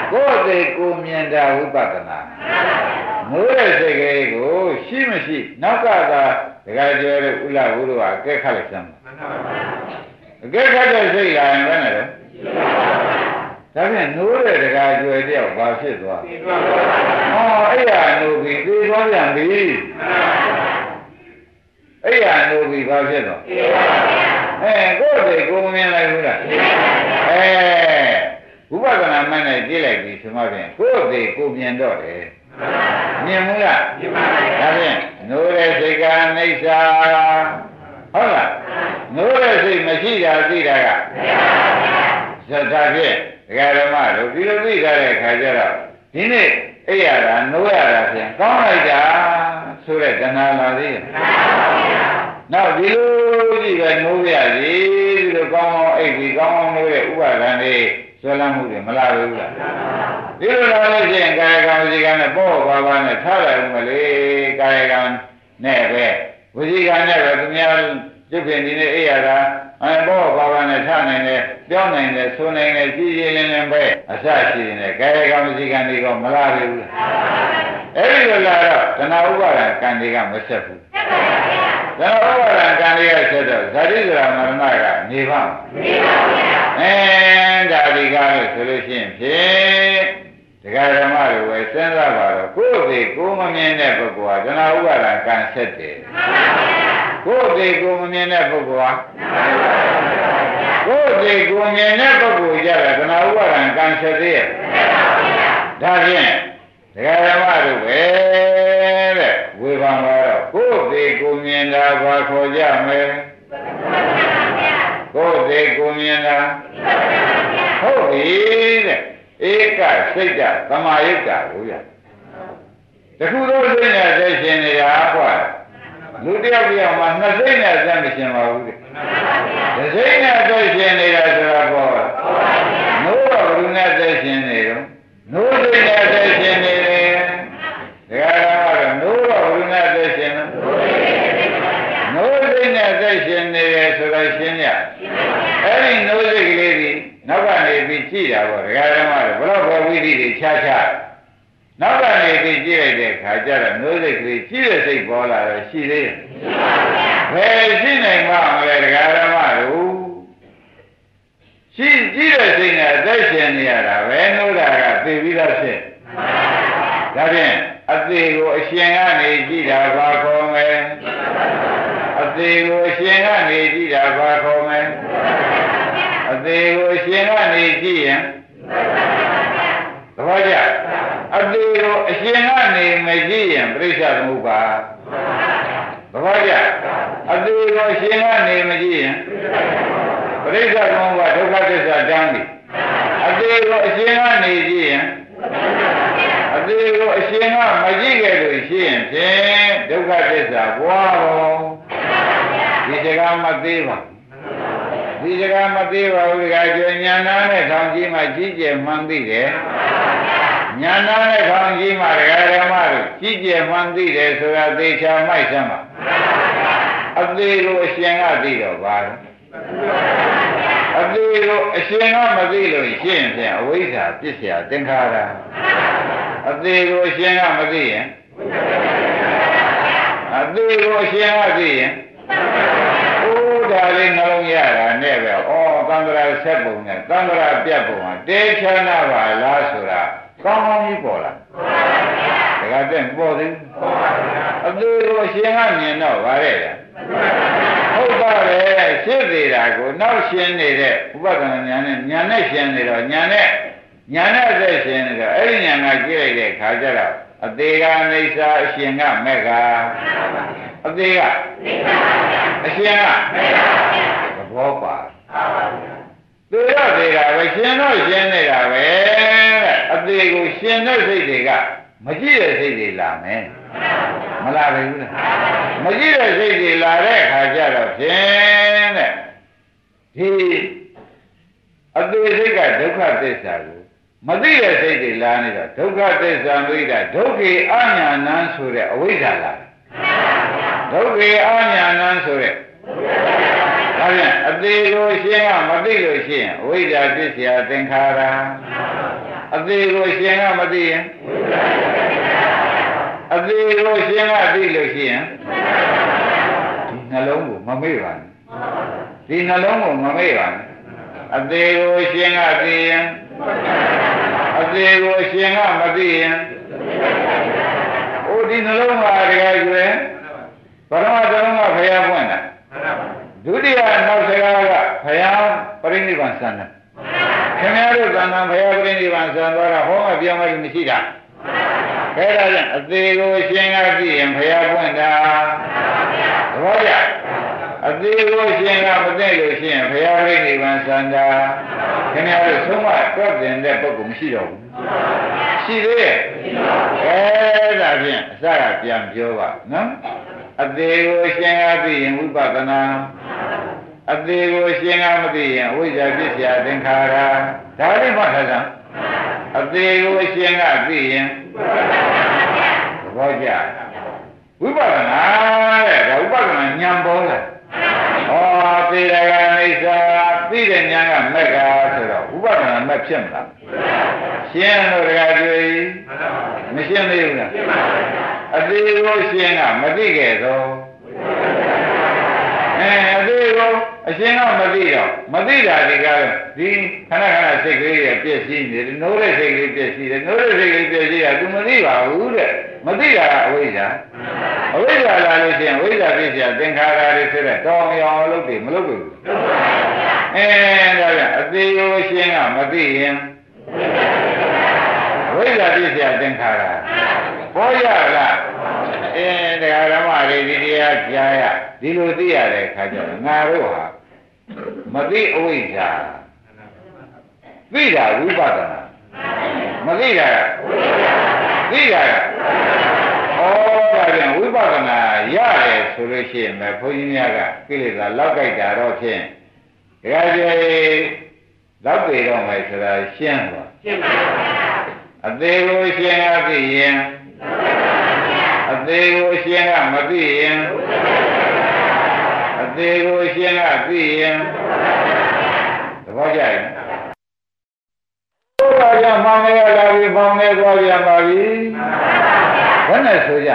ကိုယ်သိကိုမြင်တာဝိပဿနာနိုးတဲ့စိတ်ကလေးကိုရှိမရှိနောက်ကသာဒကာကျော်တို့ဥလာဘုရားအကဲခတ်လိုက်စမ်းအကဲခတ်တဲ့စိတ်လာရင်ဘယ်နဲ့တော့ဒါပြန်နိုးတဲ့ဒကာကျော်တယောက်ဘာဖြစ်သွားဟောအဲ့ရနိုးပြီးသေသွားပြန်ပြီအဲ့ရနိုးပြီးဘာဖြစ်သွားအဲကိုယ်သိကိုမြင်လိုက်ဘူးလားအဲဝိပဿနာမှန်နဲ့ကြည့်လိုက်ပြီဆိုမှပြန်ကိုယ်သိကိုမြင်တော့တယ်မြင်ဘူးလားမြင်ပါပါဒါဖြင့်နိုးတဲ့စိတ်ကအနိစ္စဟုတ်လားနိုးတဲ့စိတ်မရှိတာသိတာကမှန်ပါဗျာဒါဖြင့်ဒကာဓမ္မတို့ဒီလိုသိကြတဲ့အခါကျတော့ဒီနေ့အိပ်ရတာနိုးရတာဖြင့်ကောင်းလိုက်တာဆိုတဲ့တဏှာလာသေးတယ်မှန်ပါဗျာနောက်ဒီလိုကြည့်ပဲနိုးရစီဒီလိုကောင်းကောင်းအိပ်ပြီးကောင်းကောင်းနိုးတဲ့ဥပါဒံလေးဆွဲလမ်းမှုတွေမလာဘူးလားဒီလိုလာလို့ရှိရင်ကာယကံဝစီကံနဲ့ပေါ့ပါပါနဲ့ထားလိုက်ဦးမလေကာယကံနဲ့ပဲဝစီကံနဲ့ပဲသူများကျုပ်ပြင်ဒီနေ့အိပ်ရတာအဲပေါ့ပါပါနဲ့ထားနိုင်တယ်ပြောင်းနိုင်တယ်ဆိုနိုင်တယ်ကြည်ကြည်လင်းလင်းပဲအစရှိနေကာယကံဝစီကံတွေကမလာဘူးလားအဲ့ဒီလိုလာတော့တဏှာဥပါဒံကံတွေကမဆက်ဘူးတဏှာဥပါဒံကံတွေကဆက်တော့ဇာတိဇရာမရဏကနေပါနေပါဗျာအဲဒါဒီကားလို့ဆိုလို့ရှိရင်ဖြင့်ဒကာဓမ္မတွေပဲစဉ်းစားပါတော့ကိုယ်သိကိုမမြင်တဲ့ပုဂ္ဂိုလ်ဟာတဏှာဥပါဒံကံဆက်တယ်ကိုယ်သိကိုမမြင်တဲ့ပုဂ္ဂိုလ်ဟာကိုယ်သိကိုမြင်တဲ့ပုဂ္ဂိုလ်ကြတာတဏှာဥပါဒံကံဆက်သေးရဲ့ဒါဖြင့်ဒကာဓမ္မတို့ပဲတဲ့ဝေဖန်ပါတော့ကိုယ်သိကိုမြင်တာဘာခေါ်ကြမလဲကိုယ်သိကိုမြင်တာဟုတ်ပြီတဲ့ဧကစိတ်တသမာယုတ်တာကိုရတခုသောစိတ်နဲ့သက်ရှင်နေတာကွာလူတယောက်တယောက်မှာနှစ်စိတ်နဲ့သက်မရှင်ပါဘူးတဲ့တစ်စိတ်နဲ့သက်ရှင်နေတာဆိုတာပေါ့နိုးတော့ဘယ်သူနဲ့သက်ရှင်နေတော့နိုးစိတ်နဲ့သက်ရှင်နေတယ်ဒါကတော့နိုးတော့ဘယ်သူနဲ့သက်ရှင်လဲနိုးစိတ်နဲ့သက်ရှင်နေတယ်ဆိုတော့ရှင်းရအဲ့ဒီနိုးစိတ်ကလေးဒီနောက်ကနေပြီးကြည့်တာပေါ့ဒကာဓမ္မတွေဘလို့ဘဝိသီတွေခြားခြားနောက်ကနေပြီးကြည့်လိုက်တဲ့ခါကျတော့နိုးစိတ်ကလေးကြည့်တဲ့စိတ်ပေါ်လာတော့ရှိသေးတယ်ဘယ်ရှိနိုင်မှာမလဲဒကာဓမ္မတို့ရှိကြည့်တဲ့စိတ်နဲ့အသက်ရှင်နေရတာပဲနိုးတာကသိပြီးသားဖြစ်ဒါဖြင့်အသေးကိုအရှင်ကနေကြည့်တာဘာခေါ်မလဲအသေးကိုအရှင်ကနေကြည့်တာဘာခေါ်မလဲအသေးကိုအရှင်ကနေကြည့်ရင်သဘောကျအသေးကိုအရှင်ကနေမကြည့်ရင်ပြိဿသမုပ္ပါသဘောကျအသေးကိုအရှင်ကနေမကြည့်ရင်ပြိဿသမုပ္ပါဒုက္ခသစ္စာတန်းပြီအသေးကိုအရှင်ကနေကြည့်ရင်အသေးကိုအရှင်ကမကြည့်ခဲ့လို့ရှိရင်ဖြင့်ဒုက္ခသစ္စာဘွားပေါ်ဒီစကားမသေးပါဒီစကားမသေးပါဘူးကကျော်ညာနာနဲ့ထောင်ကြီးမှကြီးကျယ်မှန်းသိတယ်ညာနာနဲ့ထောင်ကြီးမှဒကာဓမ္မတို့ကြီးကျယ်မှန်းသိတယ်ဆိုတာသေချာမိုက်စမ်းပါအသေးကိုအရှင်ကသိတော့ပါအသေးကိုအရှင်ကမသိလို့ရှင်းဖြင့်အဝိဇ္ဇာပြစ်เสียသင်္ခါရအသေးကိုအရှင်ကမသိရင်အသေးကိုအရှင်ကသိရင်ဒါလေးနှလုံးရတာနဲ့ပဲဩသံဃာဆက်ပုံနဲ့သံဃာပြတ်ပုံဟာတေချာနာပါလားဆိုတာကောင်းကောင်းကြီးပေါ်လာဒါကတည်းပေါ်သေးအသေးကိုအရှင်ကမြင်တော့ဗါတဲ့ဟုတ်ပါပဲရှင်းသေးတာကိုနောက်ရှင်းနေတဲ့ဥပဒနာညာနဲ့ညာနဲ့ရှင်းနေတော့ညာနဲ့ညာနဲ့သက်ရှင်းနေတော့အဲ့ဒီညာကကြည့်လိုက်တဲ့ခါကျတော့အသေးကအနိစ္စအရှင်ကမဲ့ကအသေးကအရှင်ကသဘောပါသေရသေးတာပဲရှင်တော့ရှင်းနေတာပဲတဲ့အသေးကိုရှင်တဲ့စိတ်တွေကမကြည့်တဲ့စိတ်တွေလာမယ်မလာဘူးလားမကြည့်တဲ့စိတ်တွေလာတဲ့အခါကျတော့ဖြင့်တဲ့ဒီအသေးစိတ်ကဒုက္ခသစ္စာကိုမသိတဲ့စိတ်တွေလာနေတော့ဒုက္ခသစ္စာမသိတာဒုက္ခေအညာဏံဆိုတဲ့အဝိဇ္ဇာလာဒုက္ခေအညာဏံဆိုတဲ့ဒါပြန်အသေးကိုရှင်းကမသိလို့ရှိရင်အဝိဇ္ဇာပစ္စယသင်္ခါရအသေးကိုရှင်ကမသိရင်အသေးကိုရှင်ကသိလို့ရှိရင်ဒီနှလုံးကိုမမေ့ပါနဲ့ဒီနှလုံးကိုမမေ့ပါနဲ့အသေးကိုရှင်ကသိရင်အသေးကိုရှင်ကမသိရင်အိုဒီနှလုံးကတကယ်ကျွယ်ပရမတုံးကဖျားပွင့်တာဒုတိယနောက်စကားကဖျားပရိနိဗ္ဗာန်ဆန္ဒခင်ဗျားတို့သံဃာဘုရားပြိဋိဘံဆံသွားတာဟောမပြောင်းမလို့မရှိတာခဲဒါကြောင့်အသေးကိုရှင်ကကြည့်ရင်ဘုရားပွင့်တာသဘောကျအသေးကိုရှင်ကမသိလို့ရှိရင်ဘုရားပြိဋိဘံဆံတာခင်ဗျားတို့သုံးမတွက်တင်တဲ့ပုဂ္ဂိုလ်မရှိတော့ဘူးရှိသေးရဲ့ခဲဒါဖြင့်အစကပြန်ပြောပါနော်အသေးကိုရှင်ကကြည့်ရင်ဝိပဿနာအသေးကိုရှင်ကမသိရင်ဝိဇ္ဇာပစ္စယသင်္ခါရဒါလေးမှတ်ထားစမ်းအသေးကိုရှင်ကသိရင်သဘောကျဝိပဿနာတဲ့ဒါဝိပဿနာဉာဏ်ပေါ်လာဩသေရကအိစ္ဆာသိတဲ့ဉာဏ်ကမက်ကဆိုတော့ဝိပဿနာမက်ဖြစ်မလားရှင်းလို့တကယ်ကြွေမရှင်းသေးဘူးလားအသေးကိုရှင်ကမသိခဲ့တော့အဲအသေးကိုအရှင်ကမသိတော့မသိတာဒီကားဒီခဏခဏစိတ်ကလေးရဲ့ပြည့်စည်နေတယ်နိုးတဲ့စိတ်ကလေးပြည့်စည်တယ်နိုးတဲ့စိတ်ကလေးပြည့်စည်တာ तू မသိပါဘူးတဲ့မသိတာကအဝိဇ္ဇာအဝိဇ္ဇာလာလို့ရှိရင်ဝိဇ္ဇာပြည့်စည်သင်္ခါရတွေဆိုတဲ့တောင်းရောင်အလုပ်တွေမလုပ်ဘူးအဲဒါပြန်အသေးကိုရှင်ကမသိရင်ဝိဇ္ဇာပြည့်စည်သင်္ခါရဘောရလားအင်းတရားဓမ္မတွေဒီတရားကြားရဒီလိုသိရတဲ့အခါကျတော့ငါတို့ဟာမသိအဝိဇ္ဇာသိတာဝိပဿနာမသိတာသိတာဩဒါပြန်ဝိပဿနာရတယ်ဆိုလို့ရှိရင်ပဲဘုန်းကြီးများကကိလေသာလောက်ကြိုက်တာတော့ဖြင့်တရားကျေလောက်ပေတော့မယ်ဆိုတာရှင်းပါရှင်းပါအသေးကိုရှင်းရသိရင်အသေးကိုရှင်ကမသိရင်အသေးကိုရှင်ကသိရင်သဘောကျရင်ဘုရားကြောင့်မောင်နေလာပြီမောင်နေသွားပြန်ပါပြီဘယ်နဲ့ဆိုကြ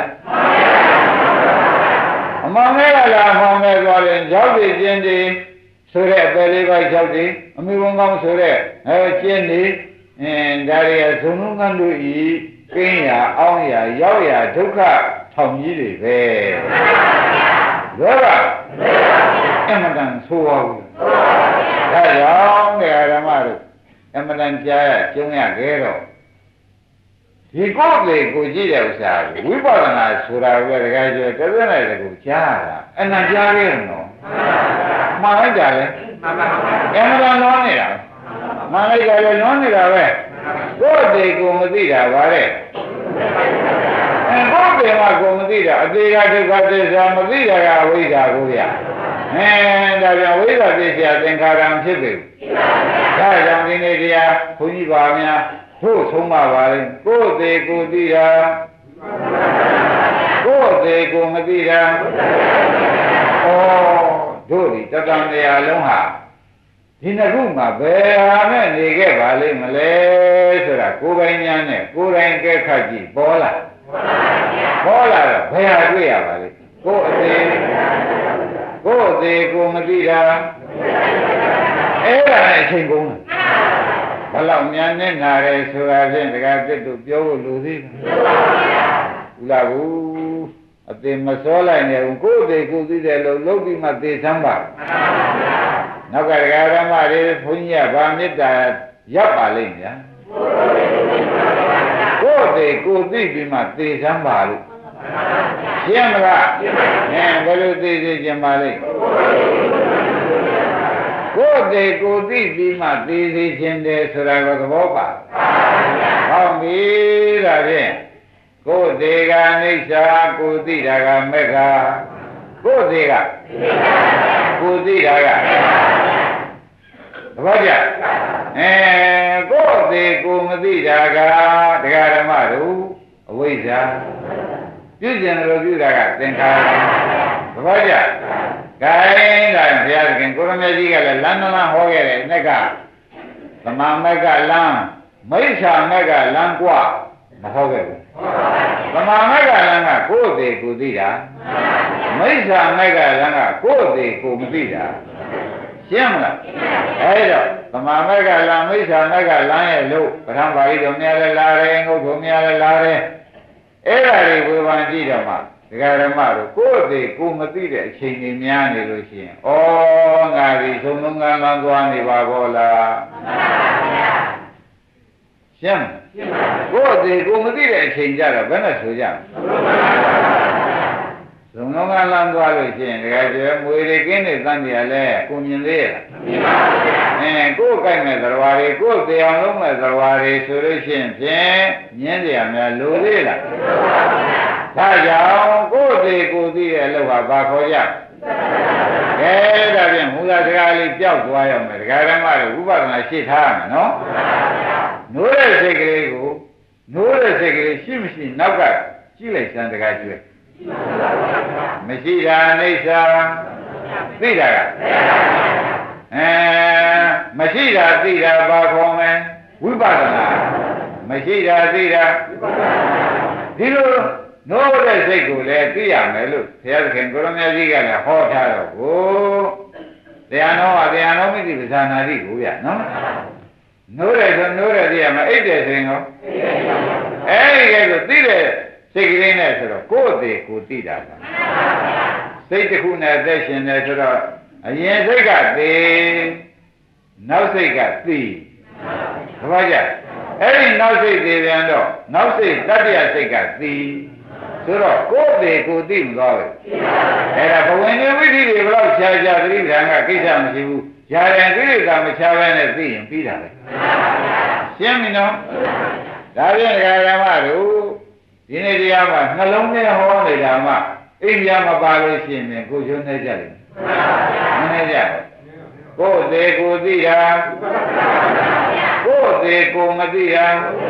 အမောင်နေလာမောင်နေသွားရင်ကြောက်ပြီးကျင်းဒီဆိုတဲ့အပယ်လေးပါးကြောက်ဒီအမိဘုံကောင်းဆိုတဲ့အဲကျင်းဒီအင်းဒါရီဇုံလုံးကန်းတို့ဤကင်းရာအောင်းရာရောက်ရာဒုက္ခထောင်ကြီးတွေပဲလောကအမှန်တန်ဆိုးပါဘူးဒါကြောင့်တရားဓမ္မတို့အမှန်တန်ကြားရကျုံရခဲ့တော့ဒီကိုယ်လေကိုကြည့်တဲ့ဥစ္စာဝိပဿနာဆိုတာပဲတကယ်ကျတပြည့်နဲ့တကူကြားတာအနံကြားခဲ့တယ်နော်မှန်လိုက်ကြလေအမှန်တန်လောနေတာမှန်လိုက်ကြလေလောနေတာပဲကိုယ်လေကိုမသိတာပါတဲ့အဲဘုရားကကိုမသိတာအသေးကဒုက္ခသစ္စာမသိတာကအဝိဇ္ဇာကိုရအဲဒါကြောင့်ဝိဇ္ဇာသစ္စာသင်္ခါရဖြစ်ပြီဒါကြောင့်ဒီနေ့တရားဘုန်းကြီးပါများတို့ဆုံးမပါလေကိုယ်သေးကိုသိတာကိုယ်သေးကိုမသိတာဩတို့ဒီတတန်တရားလုံးဟာဒီနှစ်ခုမှာဘယ်ဟာနဲ့နေခဲ့ပါလိမ့်မလဲဆိုတာကိုယ်ပိုင်ညာနဲ့ကိုယ်တိုင်ကဲခတ်ကြည့်ပေါ်လာပေါ်လာတော့ဘယ်ဟာတွေ့ရပါလိမ့်ကိုယ်အသေးကိုယ်အသေးကိုမသိတာအဲ့ဒါနဲ့အချိန်ကုန်တယ်ဘလောက်များနဲ့နာတယ်ဆိုတာဖြင့်တခါပြတ်တို့ပြောဖို့လူသေးဘူးလားဘူးအသေးမစောလိုက်နေဘူးကိုယ်အသေးကိုသိတယ်လို့လုပ်ပြီးမှသေသမ်းပါနောက်ကဒကာဓမ္မတွေဘုန်းကြီးကဗာမေတ္တာရပ်ပါလိမ့်ညာကိုယ်တည်းကိုသိပြီးမှသေသမ်းပါလို့ရှင်းမလားအဲဘယ်လိုသိသိကျင်ပါလိမ့်ကိုယ်တည်းကိုသိပြီးမှသေသိခြင်းတယ်ဆိုတာကသဘောပါဟောပြီဒါဖြင့်ကိုယ်တည်းကအိဋ္ဌာကိုသိတာကမက္ခကိုယ်တည်းကကိုသိတာကသဘောကျအဲကိုယ်သေးကိုမသိတာကတရားဓမ္မတို့အဝိဇ္ဇာပြုကျင်တယ်လို့ပြုတာကသင်္ခါရသဘောကျဂိုင်းဒါဘုရားသခင်ကိုရမေကြီးကလည်းလမ်းလမ်းဟောခဲ့တယ်အ낵ကသမာမက်ကလမ်းမိစ္ဆာမက်ကလမ်းกว่าမဟုတ်ခဲ့ဘူးသမာမက်ကလမ်းကကိုယ်သေးကိုသိတာမိစ္ဆာမက်ကလမ်းကကိုယ်သေးကိုမသိတာရှင်းမလားအဲ့တော့သမာမက်ကလမ်းမိစ္ဆာမက်ကလမ်းရဲ့လို့ပထမပါဠိတော်များလဲလာတယ်ငုတ်တော်များလဲလာတယ်အဲ့ဒါတွေဝေဖန်ကြည့်တော့မှဒကာဓမ္မတို့ကိုယ်သေးကိုမသိတဲ့အချိန်ကြီးများနေလို့ရှိရင်ဩငါဒီသုံးလုံးကမ်းလမ်းသွားနေပါဘောလားရှင်းကိုယ်သေးကိုမသိတဲ့အချိန်ကြတော့ဘယ်နဲ့ဆိုကြသုံးလုံးကမ်းလမ်းသွားလို့ရှိရင်ဒကာကျဲမွေတွေကင်းနေတန်းနေရလဲကိုမြင်သေးလားမြင်ပါဗျာအဲကိုယ်ကြိုက်မဲ့သရဝါတွေကိုယ်သေးအောင်လုပ်မဲ့သရဝါတွေဆိုလို့ရှိရင်ဖြင့်မြင်ကြရများလိုသေးလားဒါကြောင့်ကိုယ်သေးကိုသိရဲ့အလုပ်ဟာဘာခေါ်ကြကဲဒါဖြင့်မူလစကားလေးပြောက်သွားရမယ်ဒကာဓမ္မတို့ဥပဒနာရှင်းထားရမယ်နော်နိုးတဲ့စိတ်ကလေးကိုနိုးတဲ့စိတ်ကလေးရှိမရှိနောက်ကကြည့်လိုက်စမ်းတကားကျွဲမရှိတာအိဋ္ဌာသိတာကအဲမရှိတာသိတာဘာခေါ်မလဲဝိပဿနာမရှိတာသိတာဒီလိုနိုးတဲ့စိတ်ကိုလည်းသိရမယ်လို့ဘုရားသခင်ကိုရမကြီးကလည်းဟောထားတော့ကိုတရားတော်ကတရားတော်မိတိပဇာနာတိကိုဗျနော်နိုးတယ်ဆိုနိုးတယ်သိရမှာအိတ်တယ်ဆိုရင်ရောအဲ့ဒီကဲဆိုသိတဲ့စိတ်ကလေးနဲ့ဆိုတော့ကိုယ်သေးကိုသိတာပါစိတ်တစ်ခုနဲ့အသက်ရှင်တယ်ဆိုတော့အရင်စိတ်ကသိနောက်စိတ်ကသိဘာကြအဲ့ဒီနောက်စိတ်သိပြန်တော့နောက်စိတ်တတ္တရစိတ်ကသိဆိုတော့ကိုယ်သေးကိုသိမသွားဘူးအဲ့ဒါဘဝင်ဉာဏ်ဝိธีတွေဘယ်တော့ခြားခြားသတိဓာန်ကကိစ္စမရှိဘူးຢာရင်ကိလေသာမခြားဘဲနဲ့သိရင်ပြီးတာပဲရှင်းပြီနော်ဒါပြန်ဓမ္မတို့ဒီနေ့တရားမှာနှလုံးထဲဟောနေတာမှအိမ်ပြမပါလို့ရှိရင်ကိုချုံနေကြတယ်မှန်ပါဗျာကိုယ်သေးကိုသိတာကိုယ်သေးကိုမသိတာ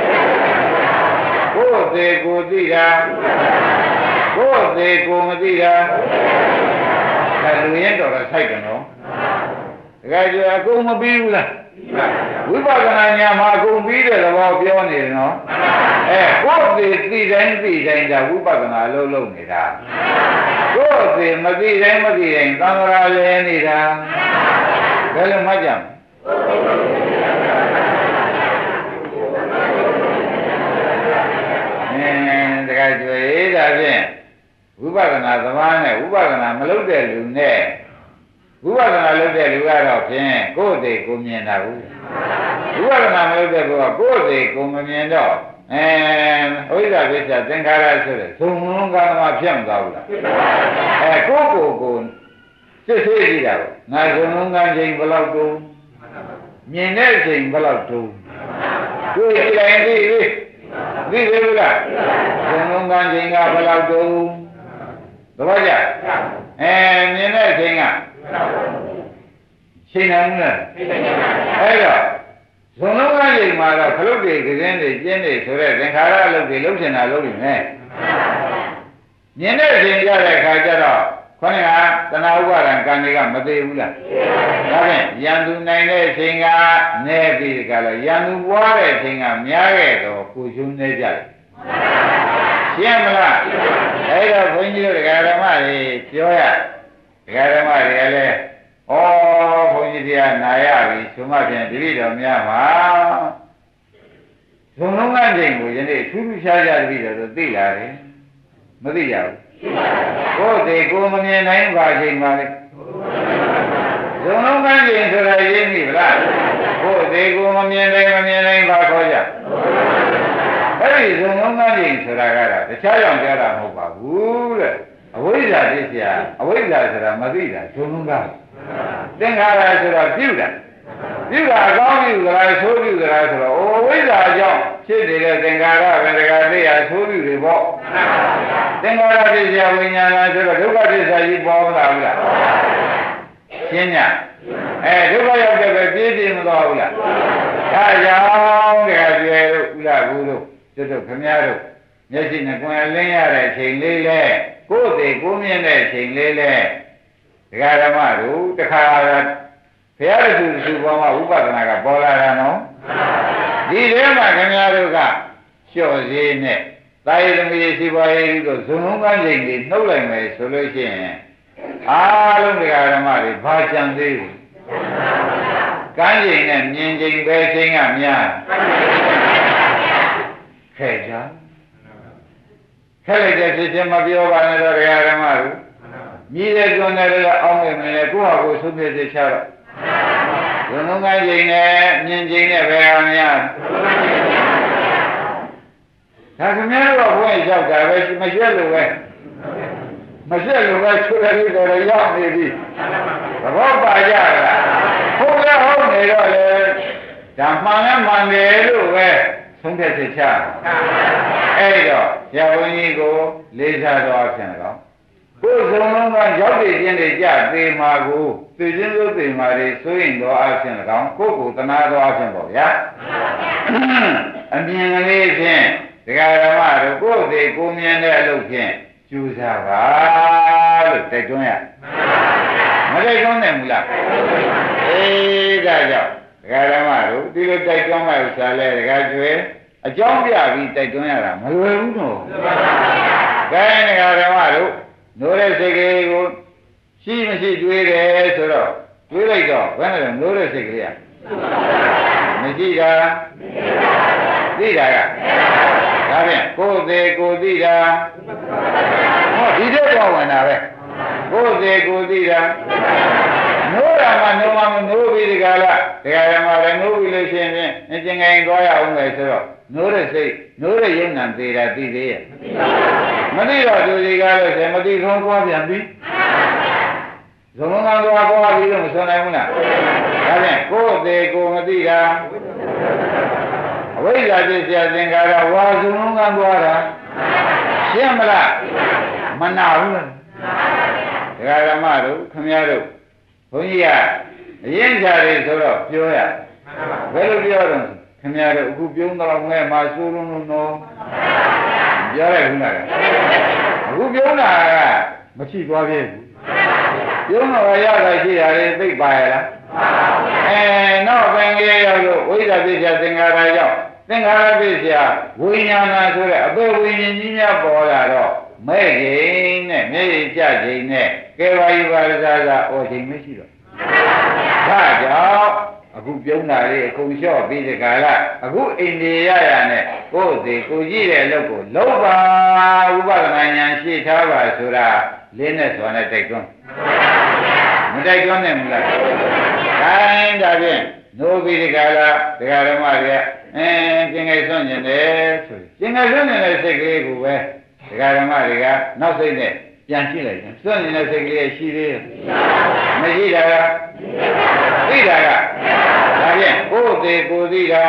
ကိုယ်သေးကိုသိတာကိုယ်သေးကိုမသိတာဒါလူရင်တော်တော့ဆိုင်တယ်နော်တကယ်ကြအကုန်မပြီးဘူးလားဝိပဿနာဉာဏ်မှာအကုန်ပြီးတဲ့သဘောပြောနေတယ်နော်အဲကိုယ်သိသိတိုင်းသိတိုင်းဒါဝိပဿနာလုံးလုံးနေတာကိုယ်သိမသိတိုင်းမသိတိုင်းသံဃာလဲနေတာဘယ်လိုမှကြမလဲအဲတကယ်ကြွေဒါဖြင့်ဝိပဿနာသမားနဲ့ဝိပဿနာမလုပ်တဲ့လူနဲ့ဝိပဿနာလုပ်တဲ့လူကတော့ဖြင့်ကိုယ်သိကိုမြင်တာဘူးဝိပဿနာမလုပ်တဲ့လူကကိုယ်သိကိုမမြင်တော့အဲဝိဇ္ဇာပစ္စသင်္ခါရဆိုတဲ့သုံးလုံးကာမဖြစ်မသွားဘူးလားအဲကိုယ်ကိုယ်ကိုစစ်ဆေးကြည့်တာပေါ့ငါသုံးလုံးကချိန်ဘယ်လောက်တုံးမြင်တဲ့ချိန်ဘယ်လောက်တုံးတွေ့ကြည့်ရင်သိပြီသိပြီလားသုံးလုံးကချိန်ကဘယ်လောက်တုံးသဘောကျအဲမြင်တဲ့ချိန်ကချိန်နိုင်လားအဲ့တော့ဇုံလုံးကချိန်မှာတော့ခလုတ်တွေကစင်းတွေကျင်းတွေဆိုတဲ့သင်္ခါရအလုပ်တွေလုပ်ချင်တာလုပ်နေမယ်မြင်တဲ့ချိန်ကြတဲ့အခါကျတော့ခေါင်းကတဏှာဥပါဒံကံတွေကမသေးဘူးလားဒါဖြင့်ယံသူနိုင်တဲ့အချိန်ကနေပြီးကြလားယံသူပွားတဲ့အချိန်ကများခဲ့တော့ကိုရှုံးနေကြတယ်ရှင်းမလားအဲ့တော့ဘုန်းကြီးတို့ဒကာဓမ္မတွေပြောရဒကာဓမ္မတွေကလည်းဩဘုန်းကြီးတရားနာရပြီဆိုမှဖြင့်တတိတော်များမှာဇုံလုံးကချိန်ကိုယနေ့ထူးထူးခြားခြားတတိတော်သိလာတယ်မသိကြဘူးကိုယ်တည်းကိုမမြင်နိုင်ပါချိန်ပါလေဇုံလုံးကချိန်ဆိုတာရင်းပြီဗလားကိုယ်တည်းကိုမမြင်နိုင်မမြင်နိုင်ပါခေါ်ကြအဲ့ဒီဇုံလုံးကချိန်ဆိုတာကတော့တခြားကြောင့်ကြားတာမဟုတ်ပါဘူးတဲ့အဝိဇ္ဇာဖြစ်เสียအဝိဇ္ဇာဆိုတာမသိတာဇုံလုံးကသင်္ခါရဆိုတာပြုတာပြုတာအကောင်းပြုကြလားဆိုးပြုကြလားဆိုတော့အိုဝိဇ္ဇာကြောင့်ဖြစ်နေတဲ့သင်္ခါရပဲတကယ်သိရဆိုးပြုတွေပေါ့သင်္ခါရဖြစ်เสียဝိညာဏဆိုတော့ဒုက္ခသစ္စာကြီးပေါ်လာဘူးလားရှင်းညအဲဒုက္ခရောက်တဲ့ပဲပြည့်ပြည့်မသွားဘူးလားဒါကြောင့်တကယ်ကျွဲလို့ဥလာဘူးလို့တို့တို့ခမည်းတော်မျက်စိနဲ့ကိုယ်လင်းရတဲ့အချိန်လေးလဲကိုယ်သိကိုယ်မြင်တဲ့အချိန်လေးလဲဒကာဓမ္မတို့တခါဘုရားတခုတခုပေါ်မှာဥပဒနာကပေါ်လာတာနော်ဒဒီထဲမှာခင်ဗျားတို့ကလျှော့စည်းနဲ့တာယသမီးစီပွားရေးကိုဇုံလုံးကန်းချိန်ကြီးနှုတ်လိုက်မယ်ဆိုလို့ရှိရင်အားလုံးတရားဓမ္မတွေဘာကြံသေးဘူးကန်းချိန်နဲ့မြင်ချိန်ပဲချိန်ကများခဲကြခဲလိုက်တဲ့ဖြစ်ချင်းမပြောပါနဲ့တော့တရားဓမ္မတို့မြည်တဲ့ကျွန်းတဲ့လည်းအောင်းနေမလဲကိုယ့်ဟာကိုယ်ဆုံးဖြတ်စေချတော့ဇုံလုံးကန်းချိန်နဲ့မြင်ချိန်နဲ့ပဲအားများဒါခင်ဗျားတို့ကဘုရားရောက်တာပဲမရွက်လို့ပဲမရွက်လို့ပဲဆိုရလို့တော့ရောက်နေပြီသဘောပါကြလားဟုတ်ကဲ့ဟုတ်နေတော့လေဒါမှန်လဲမှန်တယ်လို့ပဲဆုံးဖြတ်ချက်ချအဲ့တော့ဆရာဘုန်းကြီးကိုလေးစားတော်အဖြစ်တော့ကိုယ်ဆုံးလုံးကရောက်တည်ခြင်းတွေကြသေးမှာကိုသိခြင်းလို့သိမှာတွေဆိုရင်တော်အဖြစ်တော့ကိုယ်ကိုတနာတော်အဖြစ်ပေါ့ဗျာအမြင်ကလေးဖြင့်တရားဓမ္မတို့ကိုယ်သေးကိုမြင်တဲ့အလုပ်ဖြင့်ကျူစားပါလို့တိုက်တွန်းရမတိုက်တွန်းနိုင်ဘူးလားအေးဒါကြောင့်တရားဓမ္မတို့ဒီလိုတိုက်တွန်းမှဥစ္စာလဲတရားကျွဲအကြောင်းပြပြီးတိုက်တွန်းရတာမလွယ်ဘူးတော့ကဲတရားဓမ္မတို့နိုးတဲ့စိတ်ကလေးကိုရှိမရှိတွေးတယ်ဆိုတော့တွေးလိုက်တော့ဘယ်နဲ့လဲနိုးတဲ့စိတ်ကလေးကမရှိတာသိတာကဒါဖြင့်ကိုယ်သေးကိုသိတာဟောဒီတဲ့တော့ဝင်တာပဲကိုယ်သေးကိုသိတာနိုးရမှာနိုးမှာမနိုးပြီးဒီကလာတရားဓမ္မလည်းနိုးပြီးလို့ရှိရင်ဖြင့်အကျဉ်းငိုင်းသွားရအောင်လေဆိုတော့နိုးတဲ့စိတ်နိုးတဲ့ယုံနာသေးတာသိသေးရဲ့မသိတော့သူဒီကားလို့ဆိုမသိဆုံးသွားပြန်ပြီဇုံလုံးကသွားသွားပြီးတော့မဆွနိုင်ဘူးလားဒါဖြင့်ကိုယ်သေးကိုမသိတာအဝိဇ္ဇာပြည့်စရာသင်္ခါရဝါဇုံလုံးကသွားတာရှင်းမလားမနာဘူးလားတရားဓမ္မတို့ခမည်းတော်ဘုန်းကြီးကအရင်ချာတွေဆိုတော့ပြောရဘယ်လိုပြောတော့ခင်ဗျားတို့အခုပြုံးတော့ငဲမှာစိုးလုံးလုံးတော့ပြောရဘူးလားအခုပြုံးတာကမရှိသွားပြီပြုံးတော့ရတာရှိတာလေသိပါရဲ့လားအဲတော့ဘယ်ကြီးရောက်လို့ဝိဇ္ဇာပြည့်စရာသင်္ခါရရောက်သင်္ခါရပြည့်စရာဝိညာဏဆိုတဲ့အပေဝိညာဉ်ကြီးများပေါ်လာတော့မဲ့ခြင်းနဲ့မျက်ရည်ကျခြင်းနဲ့ကေဝါယုပါရဇာသာအော်ခြင်းမရှိတော့ဒါကြောင့်အခုပြုံးတာလေးအကုန်လျှော့ပြီးဒီကလာအခုအိန္ဒိယရနဲ့ကိုယ်စီကိုကြည့်တဲ့အလုပ်ကိုလုံးပါဥပဒနာဉာဏ်ရှိထားပါဆိုတာလေးနဲ့စွာနဲ့တိုက်တွန်းမတိုက်တွန်းနိုင်ဘူးလားခိုင်းဒါဖြင့်နိုးပြီးဒီကလာဒကာဓမ္မတွေအင်းကျင်ငယ်ဆွန့်ကျင်တယ်ဆိုကျင်ငယ်ဆွန့်ကျင်တဲ့စိတ်ကလေးကိုပဲဒကာဓမ္မတွေကနောက်စိတ်နဲ့ပြန်ကြည့်လိုက်တယ်ဆွန့်ကျင်တဲ့စိတ်ကလေးရှိသေးရဲ့မရှိတာကသိတာကဒါဖြင့်ကိုယ်သေးကိုသိတာ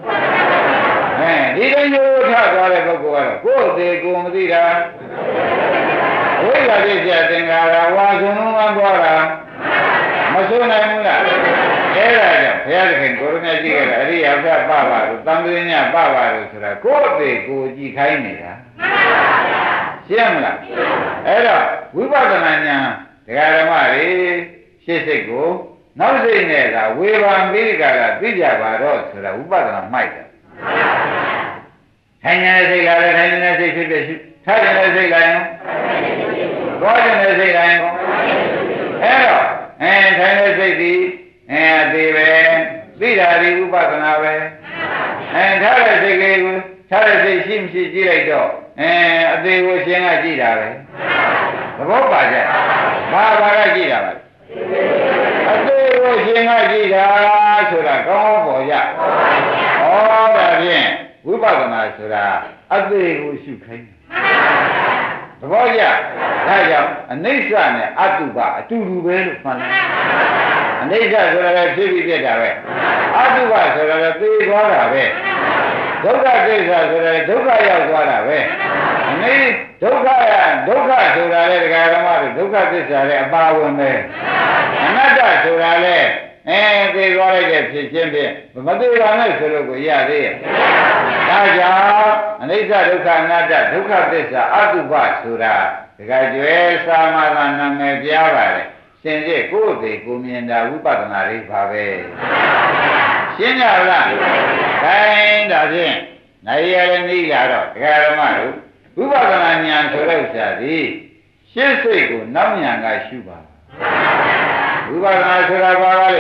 အဲဒီတိုင်းရိုးထသွားတဲ့ပုဂ္ဂိုလ်ကတော့ကိုယ်သေးကိုမသိတာဝိဇ္ဇာပြည့်စရာသင်္ခါရဝါဇုံလုံးကသွားတာမဆိုးနိုင်ဘူးလားအဲဒါကြောင့်ဘုရားသခင်ကိုရမကြီးကအရိယာဘပပါတို့သံဃာညပပါတို့ဆိုတာကိုယ်သေးကိုကြည်ခိုင်းနေတာရှင်းမလားအဲ့တော့ဝိပဿနာဉာဏ်ဒကာဓမ္မတွေရှင်းစိတ်ကိုနောက်စိတ်နဲ့ကဝေဘာမိကကသိကြပါတော့ဆိုတာဝိပဿနာမိုက်တယ်ထိုင်နေတဲ့စိတ်ကလည်းထိုင်နေတဲ့စိတ်ဖြစ်ဖြစ်ရှိထားနေတဲ့စိတ်ကရင်သွားနေတဲ့စိတ်ကရင်အဲ့တော့အဲထိုင်တဲ့စိတ်ဒီအဲအသေးပဲသိတာဒီဥပဒနာပဲအဲထားတဲ့စိတ်ကလေးကိုထားတဲ့စိတ်ရှိမရှိကြည့်လိုက်တော့အဲအသေးကိုရှင်းကကြည့်တာပဲသဘောပါကြဘာဘာကကြည့်တာပါအသေးကိုရှင်းကကြည့်တာဆိုတာကောင်းပေါ်ကြဩဒါဖြင့်ဝိပဿနာဆိုတာအသေးကိုရှုခိုင်းသဘောကျဒါကြောင့်အနိစ္စနဲ့အတုပအတူတူပဲလို့မှန်တယ်အနိစ္စဆိုတာလည်းဖြစ်ပြီးပြတ်တာပဲအတုပဆိုတာလည်းသိသွားတာပဲဒုက္ခကိစ္စဆိုတာလည်းဒုက္ခရောက်သွားတာပဲအနိဒုက္ခရဒုက္ခဆိုတာလည်းဒကာဓမ္မတို့ဒုက္ခသစ္စာလည်းအပါဝင်ပဲအနတ္တဆိုတာလည်းအဲသိသွားလိုက်တဲ့ဖြစ်ချင်းဖြင့်မသိပါနဲ့ဆိုလို့ကိုရသေးရဲ့ဒါကြောင့်အနိစ္စဒုက္ခအနတ္တဒုက္ခသစ္စာအတုပဆိုတာဒကာကျွဲစာမသာနာမည်ပြပါတယ်ဆင်ကျက်ကိုယ်သေးကိုမြင်တာဝိပဿနာလေးပါပဲရှင်းကြလားခိုင်းဒါဖြင့်နိုင်ရလည်းနေလာတော့ဒကာဓမ္မတို့ဝိပဿနာဉာဏ်ဆိုတဲ့ဥစ္စာဒီရှင်းစိတ်ကိုနောက်ဉာဏ်ကရှုပါဝိပဿနာဆိုတာဘာလဲ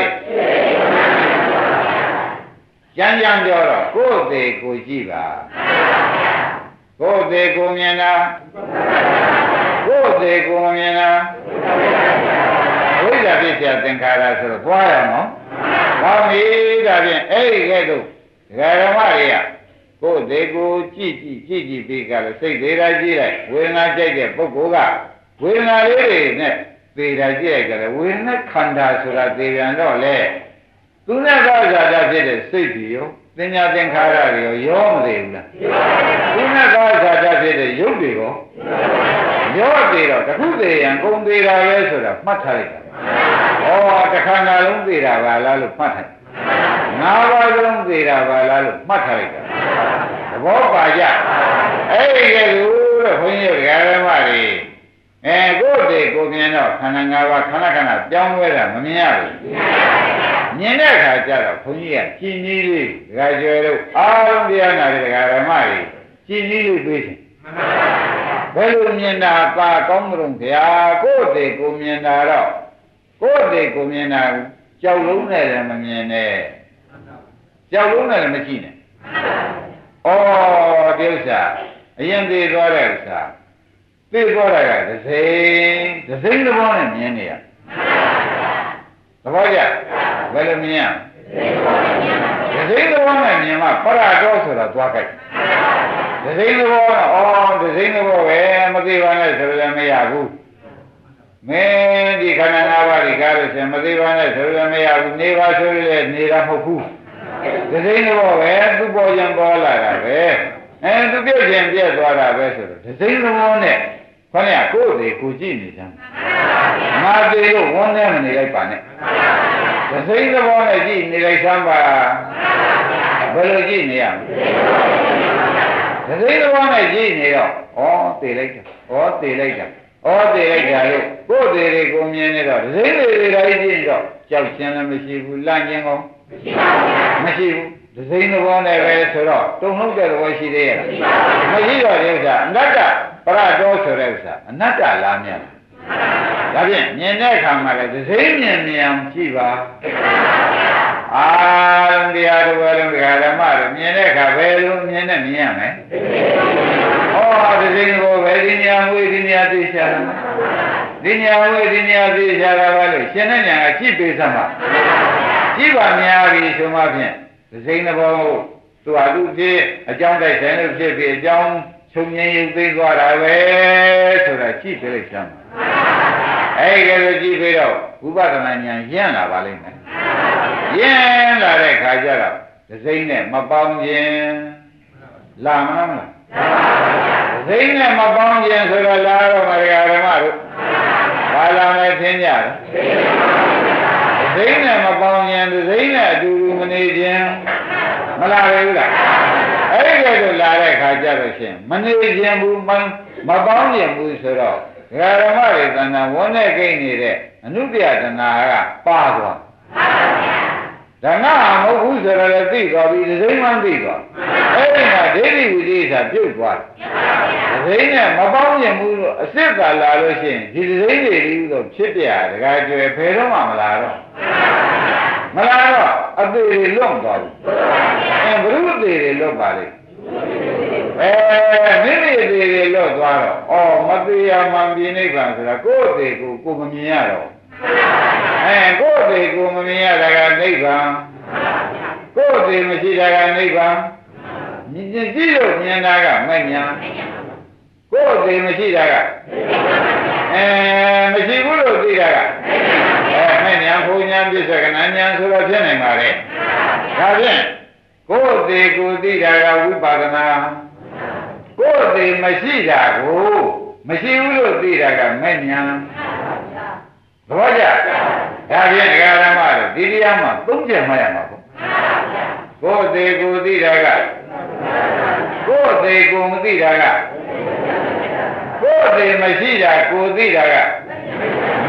ကြမ်းကြမ်းပြောတော့ကိုယ်သေးကိုကြည့်ပါကိုယ်သေးကိုမြင်တာကိုယ်သေးကိုမြင်တာဝိဇ္ဇာဖြစ်တဲ့သင်္ခါရဆိုတော့သွားရအောင်။ဘာမီဒါဖြင့်အဲ့ဒီကဲ့သို့ဒကာဓမ္မတွေကကိုယ်သေးကိုကြည့်ကြည့်ကြည့်ကြည့်ပြီးကြလို့စိတ်သေးတာကြည့်လိုက်ဝေဒနာကြိုက်တဲ့ပုဂ္ဂိုလ်ကဝေဒနာလေးတွေနဲ့သေတာကြည့်လိုက်ကြတယ်ဝေဒနာခန္ဓာဆိုတာသေပြန်တော့လေသူနဲ့သောဇာတာဖြစ်တဲ့စိတ်တွေရောသင်ညာသင်္ခါရတွေရောရောမသေးဘူးလားသူနဲ့သောဇာတာဖြစ်တဲ့ရုပ်တွေရောရောသေးတော့တခုသေးရင်ကုန်သေးတာပဲဆိုတာမှတ်ထားလိုက်တာဩတခါနာလုံးသေးတာပါလားလို့မှတ်ထားငါးပါးလုံးသေးတာပါလားလို့မှတ်ထားလိုက်တာသဘောပါကြအဲ့ဒီကလူတဲ့ဘုန်းကြီးဓမ္မတွေအဲကိုယ်တည်းကိုမြင်တော့ခန္ဓာ၅ပါးခဏခဏပြောင်းလဲတာမမြင်ရဘူးမြင်တဲ့အခါကျတော့ဘုန်းကြီးကကြည်နည်းလေးဒကာကျွယ်တို့အားလုံးတရားနာတဲ့ဒကာဓမ္မတွေကြည်နည်းလေးပြေးတယ်ဘယ်လိုမြင်တာပါကောင်းမလို့ဗျာကိုယ်တည်းကိုမြင်တာတော့ကိုယ်တည်းကိုမြင်တာကြောက်လုံးနဲ့လည်းမမြင်နဲ့ကြောက်လုံးနဲ့လည်းမကြည့်နဲ့ဩဒီဥစ္စာအရင်သိသွားတဲ့ဥစ္စာသိသွားတာကဒစိမ့်ဒစိမ့်သဘောနဲ့မြင်နေရသဘောကျဘယ်လိုမြင်ရဒစိမ့်သဘောနဲ့မြင်မှပရတော်ဆိုတာသွားကြိုက်ဒစိမ့်သဘောကဩဒစိမ့်သဘောပဲမသိပါနဲ့ဆိုလည်းမရဘူးမင်းဒီခန္ဓာ၅ပါးဒီကားလို့ရှင်မသိပါနဲ့ဆိုလည်းမရဘူးနေပါဆိုလည်းနေတာမဟုတ်ဘူးဒစိမ့်သဘောပဲသူ့ပေါ်ရင်ပေါ်လာတာပဲအဲသူပြည့်ခြင်းပြည့်သွားတာပဲဆိုတော့ဒစိမ့်သဘောနဲ့ခေါင်းကကိုယ်တွေကိုကြည့်နေကြငါသေးလို့ဝန်းနေမနေလိုက်ပါနဲ့ဒစိမ့်သဘောနဲ့ကြည့်နေလိုက်စမ်းပါဘယ်လိုကြည့်နေရမလဲဒစိမ့်သဘောနဲ့ကြည့်နေတော့ဩသေလိုက်တာဩသေလိုက်တာဩသေလိုက်တာလို့ကိုယ်သေးတွေကိုမြင်နေတော့ဒစိမ့်တွေတိုင်းကြည့်တော့ကြောက်ခြင်းလည်းမရှိဘူးလန့်ခြင်းကောမရှိပါဘူးမရှိဘူးဒစိမ့်သဘောနဲ့ပဲဆိုတော့တုံ့နှုတ်တဲ့သဘောရှိသေးရဲ့မရှိတော့တဲ့ဥစ္စာအနတ္တပရတော်ဆိုတဲ့ဥစ္စာအနတ္တလားမြတ်ဒါဖြင့်မြင်တဲ့အခါမှာလည်းဒစိမ့်မြင်မြင်အောင်ကြည့်ပါအာလုံးတရားတော်လုံးတရားဓမ္မတွေမြင်တဲ့အခါဘယ်လိုမြင်နဲ့မြင်ရမလဲဩဒစိမ့်ကိုပဲဒီညာဝိဒီညာသိချာဒီညာဝိဒီညာသိချာတာပါလို့ရှင်တဲ့ညာကကြည့်ပေးစမ်းပါကြည့်ပါများပြီဆိုမှဖြင့်ဒစိမ့်ဘောသူဟာသူဖြစ်အကြောင်းတိုက်ဆိုင်လို့ဖြစ်ပြီးအကြောင်းချုပ်ငြိမ်းရုပ်သိသွားတာပဲဆိုတာကြည့်ပြလိုက်စမ်းပါအဲ့ဒီလိုကြည့်ပြီးတော့ဝိပဿနာဉာဏ်ရင့်လာပါလိမ့်မယ်ရင့်လာတဲ့ခါကျတော့ဒစိမ့်နဲ့မပေါင်းခြင်းလာမလားမလားဒစိမ့်နဲ့မပေါင်းခြင်းဆိုတော့လာတော့မရဓမ္မတို့ဘာလာလဲသင်ကြတယ်ဒစိမ့်နဲ့မပေါင်းခြင်းဒစိမ့်နဲ့အတူတူမနေခြင်းမလာဘူးလားအဲ့ဒီလိုလာတဲ့ခါကျတော့ရှင်မနေခြင်းဘူးမမပေါင်းခြင်းဘူးဆိုတော့ဒကာဓမ္မတွေတဏ္ဍာဝန်းနဲ့ကိန်းနေတဲ့အနုတ္တယတဏှာကပါသွားဓမ္မမဟုတ်ဘူးဆိုတော့လည်းသိသွားပြီဒစိမ့်မှသိသွားအဲ့ဒီမှာဒိဋ္ဌိဝိသေသပြုတ်သွားတယ်ဒစိမ့်နဲ့မပေါင်းခြင်းဘူးလို့အစ်စ်ကလာလို့ရှိရင်ဒီဒစိမ့်တွေဒီလိုဖြစ်ပြဒကာကျွယ်ဖယ်တော့မှမလာတော့မလာတော့အသေးတွေလွတ်သွားပြီအဲဘုရုအသေးတွေလွတ်ပါလေအဲမိမိအသေးတွေလွတ်သွားတော့ဩမသေးရမှန်ပြိနိဗ္ဗာန်ဆိုတာကိုယ့်အသေးကိုကိုမမြင်ရတော့အဲကိုယ့်အသေးကိုမမြင်ရတာကနိဗ္ဗာန်ကိုယ့်အသေးမရှိတာကနိဗ္ဗာန်မြင်ကြည့်လို့မြင်တာကမဲ့ညာကိုယ့်အသေးမရှိတာကအဲမရှိဘူးလို့သိတာကအဲမဲ့ညာဘုံညာပြစ္ဆကနာညာဆိုတော့ဖြစ်နိုင်ပါလေဒါဖြင့်ကိုယ်သေးကိုသိတာကဝိပါဒနာကိုယ်သေးမရှိတာကိုမရှိဘူးလို့သိတာကမဲ့ညာသဘောကျဒါဖြင့်ဒကာဓမ္မတို့ဒီတရားမှာသုံးချက်မှတ်ရမှာပေါ့ကိုယ်သေးကိုသိတာကကိုယ်သေးကိုမသိတာကကိုယ်သေးမရှိတာကိုသိတာကမ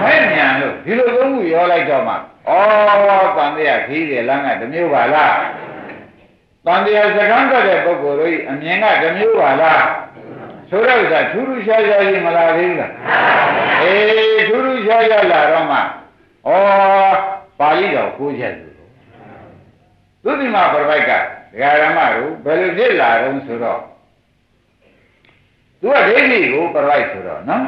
မဲ့ညာလို့ဒီလိုသုံးခုရောလိုက်တော့မှဩတန်တရားခီးတယ်လမ်းကတစ်မျိုးပါလားတန်တရားစကမ်းတက်တဲ့ပုဂ္ဂိုလ်တို့အမြင်ကတစ်မျိုးပါလားဆိုတော့ကထူးထူးခြားခြားကြီးမလားသေးဘူးလားအေးထူးထူးခြားခြားလာတော့မှဩပါဠိတော်ကိုးချက်သူသုတိမပရပိုက်ကဒကာရမတို့ဘယ်လိုဖြစ်လာတော့ဆိုတော့သူကဒိဋ္ဌိကိုပရပိုက်ဆိုတော့နော်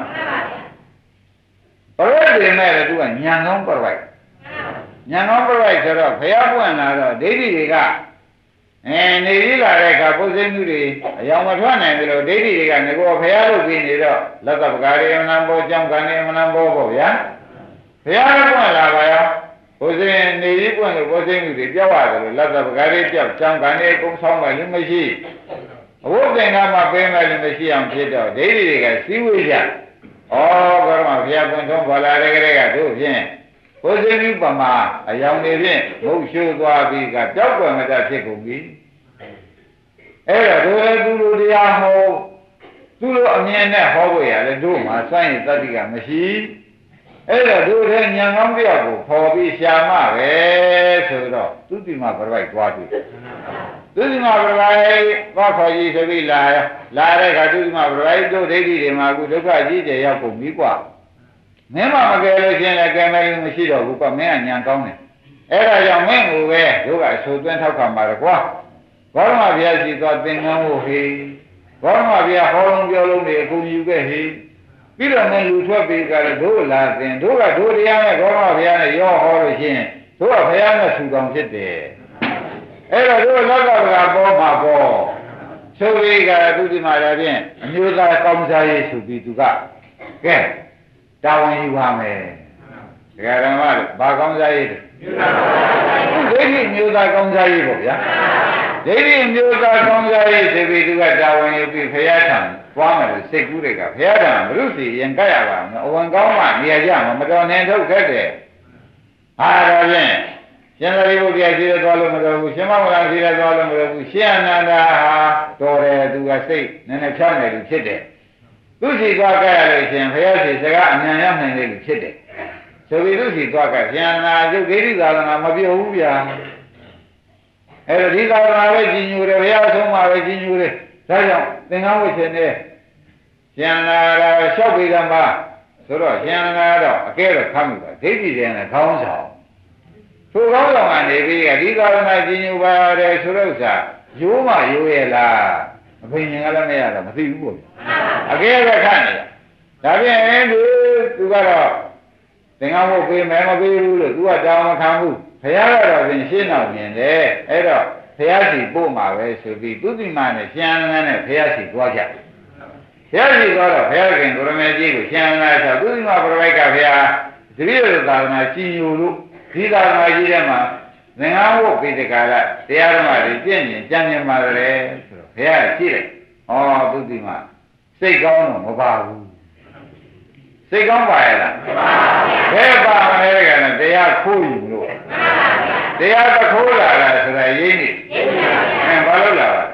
ပရပိုက်တယ်မဲ့လည်းသူကဉာဏ်ကောင်းပရပိုက်ဉာဏ်ကောင်းပရပိုက်ဆိုတော့ဘုရားပွင့်လာတော့ဒိဋ္ဌိတွေကအဲနေပြီးလာတဲ့အခါပုစိမှုတွေအယောင်မထွက်နိုင်ဘူးလို့ဒိဋ္ဌိတွေကငကောဘုရားလုပ်ပြီးနေတော့လက်ကပကာရေမနံဘောကြောင့်ကံနေမနံဘောပေါ့ဗျာဘုရားပွင့်လာပါရောပုစိနေပြီးပွင့်လို့ပုစိမှုတွေပြောက်ရတယ်လို့လက်ကပကာရေပြောက်ကြောင့်ကံနေကုန်းဆောင်မယ်လို့မရှိအဝိဇ္ဇင်ကမှပေးမယ်လို့မရှိအောင်ဖြစ်တော့ဒိဋ္ဌိတွေကစီးဝေးကြဩဘောရမဘုရားပွင့်ဆုံးပေါ်လာတဲ့ကလေးကတို့ဖြင့်ဘုဇင်ဥပမာအယောင်နေဖြင့်မုတ်ရှိုးသွားပြီးကကြောက်ွယ်မတတ်ဖြစ်ကုန်ပြီအဲ့တော့တို့လည်းသူလိုတရားဟောသူလိုအမြင်နဲ့ဟောဖို့ရတယ်တို့မှာစွန့်ရည်တတ္တိကမရှိအဲ့တော့တို့လည်းဉာဏ်ကောင်းပြောက်ကိုခေါ်ပြီးရှာမပဲဆိုတော့သူတိမပရပိုက်သွားပြီသူတိမပရပိုက်သွားခေါ်ကြီးဆိုပြီးလာလာတဲ့အခါသူတိမပရပိုက်တို့ဒိဋ္ဌိတွေမှာအခုဒုက္ခကြီးတယ်ရောက်ကုန်ပြီကွာမင်းမမကယ်လို့ရှင်လည်းကယ်မယ်လို့မရှိတော့ဘူးကွာမင်းကညံကောင်းတယ်အဲ့ဒါကြောင့်မင်းကိုပဲတို့ကအဆိုသွင်းထောက်ခံပါတော့ကွာဘောရမဘုရားရှိသွားသင်္ကန်းဖို့ဟေးဘောရမဘုရားဟောလုံးပြောလုံးတွေအကုန်ယူခဲ့ဟေးပြီးတော့မင်းလူထွက်ပြီးကြတယ်တို့လာသင်တို့ကတို့တရားနဲ့ဘောရမဘုရားနဲ့ရောဟောလို့ရှင်တို့ကဘုရားနဲ့ဆူတောင်ဖြစ်တယ်အဲ့တော့တို့လောကကပေါ်မှာပေါ်ဆိုပြီးကြသူဒီမှာလည်းဖြင့်အမျိုးသားကောင်းစားရေးဆိုပြီးသူကကဲတာဝန်ယူပါမယ်ဒကာဓမ္မတို့ဘာကောင်းစားရေးလဲဒိဋ္ဌိမျိုးသားကောင်းစားရေးပေါ့ဗျာဒိဋ္ဌိမျိုးသားကောင်းစားရေးဆိုပြီးသူကတာဝန်ယူပြီးဖရာထံသွားမယ်လို့စိတ်ကူးတွေကဖရာထံဘုရုစီရင်ကြရပါမယ်အဝန်ကောင်းမှနေရာကြမှာမတော်နေထုတ်ခဲ့တယ်ဟာတော့ဖြင့်ရှင်သာရိပုတ္တရာရှိရသွားလို့မတော်ဘူးရှင်မမလာရှိရသွားလို့မတော်ဘူးရှင်အနန္ဒာဟာတော်တယ်သူကစိတ်နည်းနည်းဖြောင်းနေလို့ဖြစ်တယ်သူစီသွားကြရလို့ရှင်ဘုရားစီစကားအမြန်ရနိုင်တယ်လို့ဖြစ်တယ်ဆိုပြီးသူစီသွားကြပြန်လာကျုပ်ဒိဋ္ဌိသာသနာမပြောဘူးဗျာအဲ့တော့ဒီသာသနာပဲကြီးညိုတယ်ဘုရားဆုံးမှာပဲကြီးညိုတယ်ဒါကြောင့်သင်္ကန်းဝိရှင်နဲ့ပြန်လာတာလျှောက်ပြီးတော့မှဆိုတော့ပြန်လာတော့အကဲတော့ခမ်းမှုပါဒိဋ္ဌိတဲ့နဲ့ခေါင်းဆောင်သူကောင်းဆောင်ကနေပြီးဒီသာသနာကြီးညိုပါတယ်ဆိုတော့ဥစ္စာရိုးမှရိုးရဲ့လားအဖေရင်ကလည်းမရတော့မသိဘူးပေါ့အကဲကခန့်နေတာဒါပြန်သူသူကတော့သင်္ကန်းဖို့ပေးမယ်မပေးဘူးလို့သူကတောင်းမခံဘူးဘုရားကတော့ပြင်ရှင်းအောင်မြင်တယ်အဲ့တော့ဘုရားစီပို့မှာပဲဆိုပြီးသူတိမနဲ့ပြန်လန်းနဲ့ဘုရားစီသွားကြဘုရားစီသွားတော့ဘုရားခင်ကိုရမေကြီးကိုပြန်လာဆိုသူတိမပရပိုက်ကဘုရားတပည့်တော်သာသနာကြီးညိုလို့ဒီသာသနာကြီးထဲမှာသင်္ကန်းဖို့ပြီးတကလားတရားဓမ္မတွေပြည့်မြင်ကြံ့မြင်ပါတယ်ဆိုတော့ဘုရားကြည့်လိုက်ဩသူတိမစိတ်ကောင်းတော့မပါဘူးစိတ်ကောင်းပါရဲ့လားမပါဘူးဘယ်ပါမလဲကလည်းတရားခိုးယူလို့တရားတခိုးလာတာဆိုတာရင်းနေအဲဘာလို့လာပါ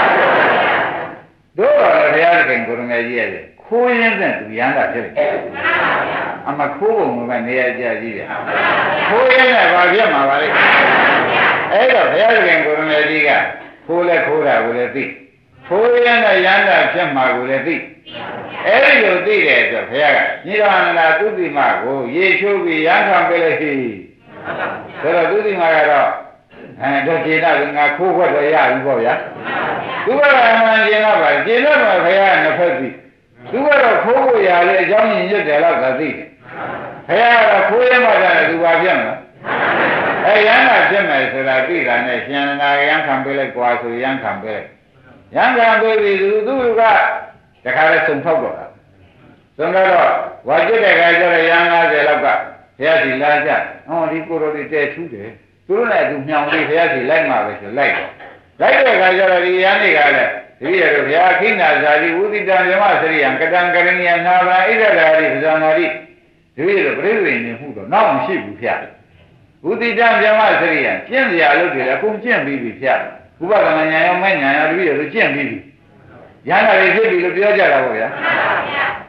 တို့တော့လည်းဘုရားခင်ကိုရမေကြီးရဲ့ခိုးရင်းတဲ့သူရန်တာဖြစ်တယ်အမခိုးပုံကနေရာကြကြီးတယ်ခိုးရင်းနဲ့ဘာဖြစ်မှာပါလဲအဲ့တော့ဘုရားခင်ကိုရမေကြီးကခိုးလဲခိုးတာကိုလည်းသိခိုးရင်းနဲ့ရန်တာဖြစ်မှာကိုလည်းသိအဲ့ဒီလိုသိတယ်ဆိုဘုရားကညီတော်အနန္ဒာသုတိမကိုရေချိုးပြီးရန်ခံပေးလိုက်ပြီဆိုတော့သုတိမကတော့အဲတော့ခြေနာကငါခိုးခွက်တော့ရပြီပေါ့ဗျာသူကတော့အမှန်ကျင်တော့ပါကျင်တော့ဘုရားကနှစ်ဖက်သိသူကတော့ခိုးဖို့ရလေအကြောင်းရင်းညွတ်တယ်လို့သာသိတယ်ဘုရားကတော့ခိုးရမှတယ်သူပါပြတ်မှာအဲရန်ကဖြစ်မယ်ဆိုတာသိတာနဲ့ရှင်နာရန်ခံပေးလိုက်ကွာဆိုရန်ခံပေးလိုက်ရန်ခံပေးပြီးသူသူကတခါလဲစုံဖောက်တော့တာစုံတော့ဝါကျစ်တဲ့ခါကျတော့ရန်၅၀လောက်ကဘုရားစီလာကြဟောဒီကိုရိုဒီတဲထူးတယ်သူတို့လည်းသူမြောင်ပြီးဘုရားစီလိုက်မှာပဲဆိုလိုက်တော့လိုက်တဲ့ခါကျတော့ဒီရန်တွေကလည်းဒီရတော့ဘုရားခိဏဇာတိဝုဒိတံဓမ္မစရိယံကတံကရဏီယနာဗံဣဒရာတိပဇာနာတိဒီရတော့ပြိဋိနေမှုတော့နောက်မရှိဘူးဖျက်ဝုဒိတံဓမ္မစရိယံကျင့်စရာလို့တွေလည်းအကုန်ကျင့်ပြီးပြီဖျက်ဥပဒနာညာရောမဲ့ညာရောဒီရတော့ကျင့်ပြီးပြီရဟန္တာတွေဖြစ်ပြီလို့ပြောကြတာပေါ့ဗျာ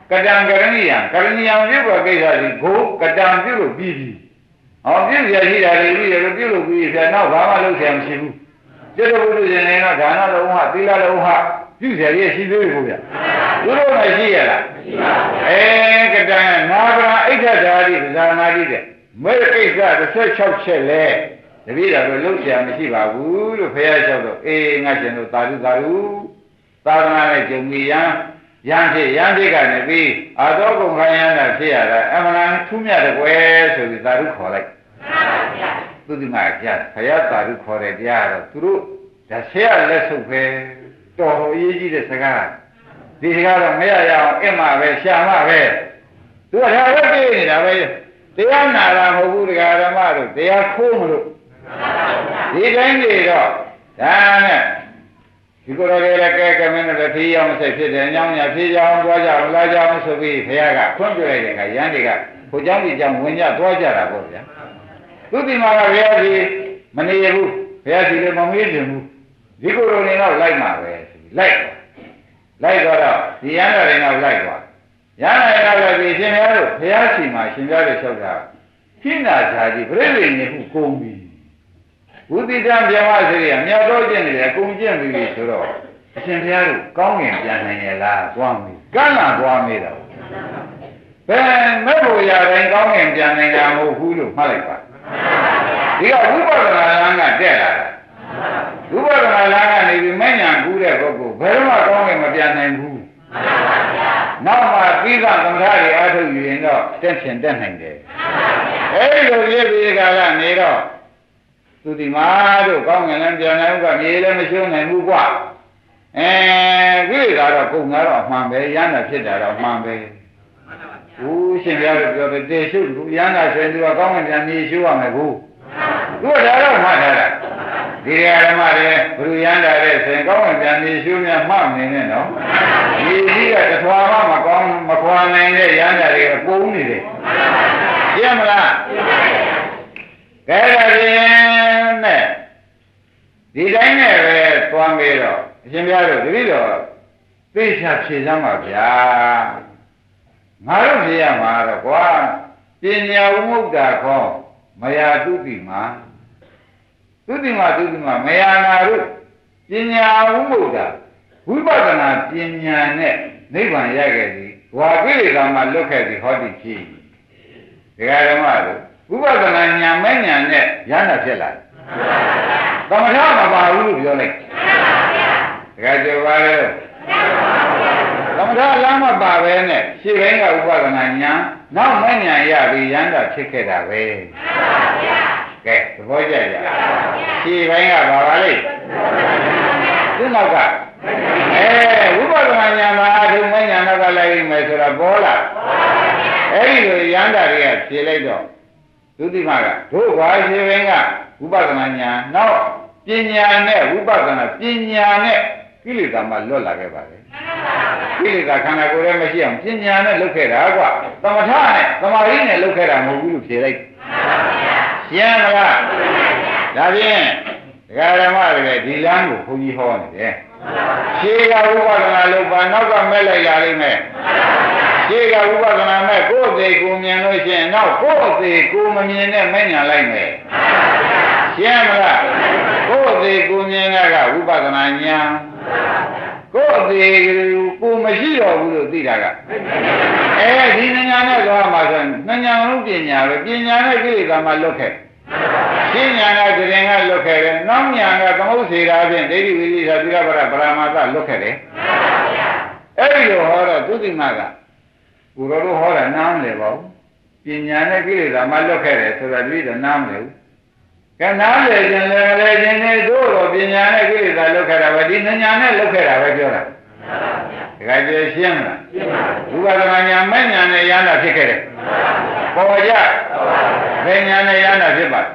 ကတံကရဏိယံကရဏီယံပြုဖို့ကိစ္စဒီကိုကတံပြုလို့ပြီးပြီဟောပြုရရှိတာတွေပြီးရလို့ပြုလို့ပြီးပြီနောက်ဘာမှလုပ်ဆရာမရှိဘူးကျွတ်ဘုရားရှင်နေတော့ဒါနလုံးဟသီလလုံးဟပြုဆရာကြီးရှိသေးဘူးဗျာသူတို့မရှိရလားမရှိပါဘူးအဲကတံနာဂရာဣဋ္ဌဓာတိပဇာနာတိတဲ့မဲကိစ္စတစ်ဆက်၆ချက်လဲတပည့်တော်တို့လုပ်ဆရာမရှိပါဘူးလို့ဘုရားလျှောက်တော့အေးငါရှင်တို့သာဓုသာဓုသာသနာနဲ့ကျုံပြီးရန်ရန်ဖြစ်ရန်ဖြစ်ကနေပြီးအာသောကုန်ခိုင်းရတာဖြစ်ရတာအမှန်တန်ထူးမြတ်တယ်ကွယ်ဆိုပြီးသာဓုခေါ်လိုက်သူဒီမှာကြားဘုရားသာဓုခေါ်တဲ့တရားတော့သူတို့ဒါဆရာလက်ဆုပ်ပဲတော်တော်အရေးကြီးတဲ့စကားဒီစကားတော့မရရအောင်အမှပဲရှာမှပဲသူကဒါပဲပြေးနေတာပဲတရားနာတာမဟုတ်ဘူးတရားဓမ္မတို့တရားခိုးမလို့ဒီတိုင်းနေတော့ဒါနဲ့ဒီကိုယ်တော်ရဲ့ကဲကမင်းတို့ဖြေးအောင်စိတ်ဖြစ်တယ်ညောင်းညာဖြေးကြအောင်သွားကြအောင်လာကြအောင်ဆိုပြီးဘုရားကခွင့်ပြုလိုက်တဲ့အခါရန်တွေကကိုเจ้าကြီးကြောင့်ဝင်ကြသွားကြတာပေါ့ဗျာသူဒီမှာကဘုရားကြီးမနေဘူးဘုရားကြီးလည်းမမေးချင်ဘူးဒီကိုယ်တော်နေတော့လိုက်မှာပဲဆိုပြီးလိုက်လိုက်တော့ဒီရန်တော်တွေတော့လိုက်သွားရန်တော်တွေတော့ဒီရှင်များတို့ဘုရားရှိမှရှင်များတို့လျှောက်တာခိနာဇာတိပြိဋိနေမှုကုန်ပြီဘုဒ္ဓတံပြမစေရမြောက်တော့ကျင့်နေတယ်အကုန်ကျင့်ပြီဆိုတော့အရှင်ဘုရားတို့ကောင်းငင်ပြန်နိုင်ရဲ့လားသွားမေးကန့်လာသွားမေးတော့ဘယ်မဲ့ဖို့ရတိုင်းကောင်းငင်ပြန်နိုင်တာမဟုတ်ဘူးလို့မှတ်လိုက်ပါဒီကဝိပဿနာလမ်းကတက်လာတာဝိပဿနာလမ်းကနေပြီးမဲ့ညာကူးတဲ့ပုဂ္ဂိုလ်ဘယ်တော့မှကောင်းငင်မပြန်နိုင်ဘူးနောက်မှပြီးကသမထတွေအားထုတ်ယူရင်တော့တက်ချင်တက်နိုင်တယ်အဲဒီလိုပြည့်ပြီးကာလနေတော့သူဒီမှာတို့ကောင်းငင်လည်းပြန်နိုင်ဘူးကမြေလည်းမရှုံးနိုင်ဘူးကွာအဲဒီကတော့ကုန်တော့အမှန်ပဲရမ်းတာဖြစ်တာတော့အမှန်ပဲဦးရှင်ပြတို့ပြောတယ်တေရှုဘူးရမ်းတာဆိုရင်သူကကောင်းငင်ပြန်မြေရှုရမယ်ဘူးသူကဒါတော့မှတ်ထားတာဒီဓမ္မတွေဘုရရမ်းတာတဲ့ဆိုရင်ကောင်းငင်ပြန်မြေရှုများမှတ်နေနဲ့နော်ဒီကြီးကတထွာမှမကောင်းမခွာနိုင်တဲ့ရမ်းတာတွေကပုံနေတယ်ရှင်းမလားကဲဒါရင်နဲ့ဒီတိုင်းနဲ့ပဲသွားမေးတော့အရှင်ဘုရားတို့တပည့်တော်သိချာဖြေစမ်းပါဗျာငါတို့ဖြေရမှာတော့ကွာပညာဝိမု ക്ത ခေါ်မယာတုတိမှာတုတိမှာတုတိမှာမယာနာတို့ပညာဝိမု ക്ത ဝိပဿနာပညာနဲ့နိဗ္ဗာန်ရခဲ့သည်ဝါကိလေသာမှလွတ်ခဲ့သည်ဟောတိဖြစ်ဒကာဓမ္မတို့ဝိပဿနာဉာဏ်မဲ့ဉာဏ်နဲ့ရဟန္တာဖြစ်လာတယ်သမထမပါဘူးလို့ပြောလိုက်ဒကာကျော်ပါလေသမထလမ်းမပါပဲနဲ့ရှေ့ပိုင်းကဥပဒနာဉာဏ်နောက်မဲ့ဉာဏ်ရပြီးရဟန္တာဖြစ်ခဲ့တာပဲကဲသဘောကျကြရှေ့ပိုင်းကပါပါလေဒီနောက်ကအဲဝိပဿနာဉာဏ်မှာအထုမဲ့ဉာဏ်နောက်ကလိုက်မယ်ဆိုတာပေါ်လာအဲ့ဒီလိုရဟန္တာတွေကဖြေလိုက်တော့ဒုတိယကတို့ဘာရှင်းဘင်းကဝိပဿနာဉာဏ်နောက်ပညာနဲ့ဝိပဿနာပညာနဲ့ကိလေသာမှလွတ်လာခဲ့ပါလေကိလေသာခန္ဓာကိုယ်လည်းမရှိအောင်ပညာနဲ့လုပ်ခဲ့တာကွာသမထနဲ့သမာဓိနဲ့လုပ်ခဲ့တာမဟုတ်ဘူးလို့ဖြေလိုက်ရှင်းမလားဒါဖြင့်ဒကာဓမ္မတွေဒီလမ်းကိုဘုန်းကြီးဟောနေတယ်ရှေးကဝိပဿနာလုပ်ပါနောက်ကမဲ့လိုက်ရလိမ့်မယ်ရှေးကဝိပဿနာမဲ့ကိုယ်စိတ်ကိုမြင်လို့ရှိရင်နောက်ကိုယ်စိတ်ကိုမမြင်နဲ့မညာလိုက်မယ်ရှင်းမလားကိုယ်စိတ်ကိုမြင်တာကဝိပဿနာဉာဏ်ကိုယ်စိတ်ကိုမရှိတော့ဘူးလို့သိတာကအဲဒီဉာဏ်နဲ့သွားမှာဆိုရင်ဉာဏ်လုံးပညာပဲပညာနဲ့ကိလေသာမှလွတ်ခဲ့ရှင်းဉာဏ်ကသင်္ကလွတ်ခဲ့တယ်နောက်ဉာဏ်ကသမုဋ္ဌေရာဖြင့်ဒိဋ္ဌိဝိသေသသီလပရပရမသလွတ်ခဲ့တယ်အဲဒီလိုဟောတော့သူတိမကဘုရားတို့ဟောတာနားမလဲပါဘူးပညာနဲ့ကိလေသာမှလွတ်ခဲ့တယ်ဆိုတာတပည့်တော်နားမလဲဘူးကဲနားလေခြင်းလည်းလေခြင်းနဲ့တို့တော့ပညာနဲ့ကိလေသာလွတ်ခဲ့တာပဲဒီဉာဏ်နဲ့လွတ်ခဲ့တာပဲပြောတာတခါကျရှင်းမလားဝိပဿနာဉာဏ်မဲ့ဉာဏ်နဲ့ရဟန္တာဖြစ်ခဲ့တယ်ပေါ်ကြဘယ်ဉာဏ်နဲ့ရဟန္တာဖြစ်ပါ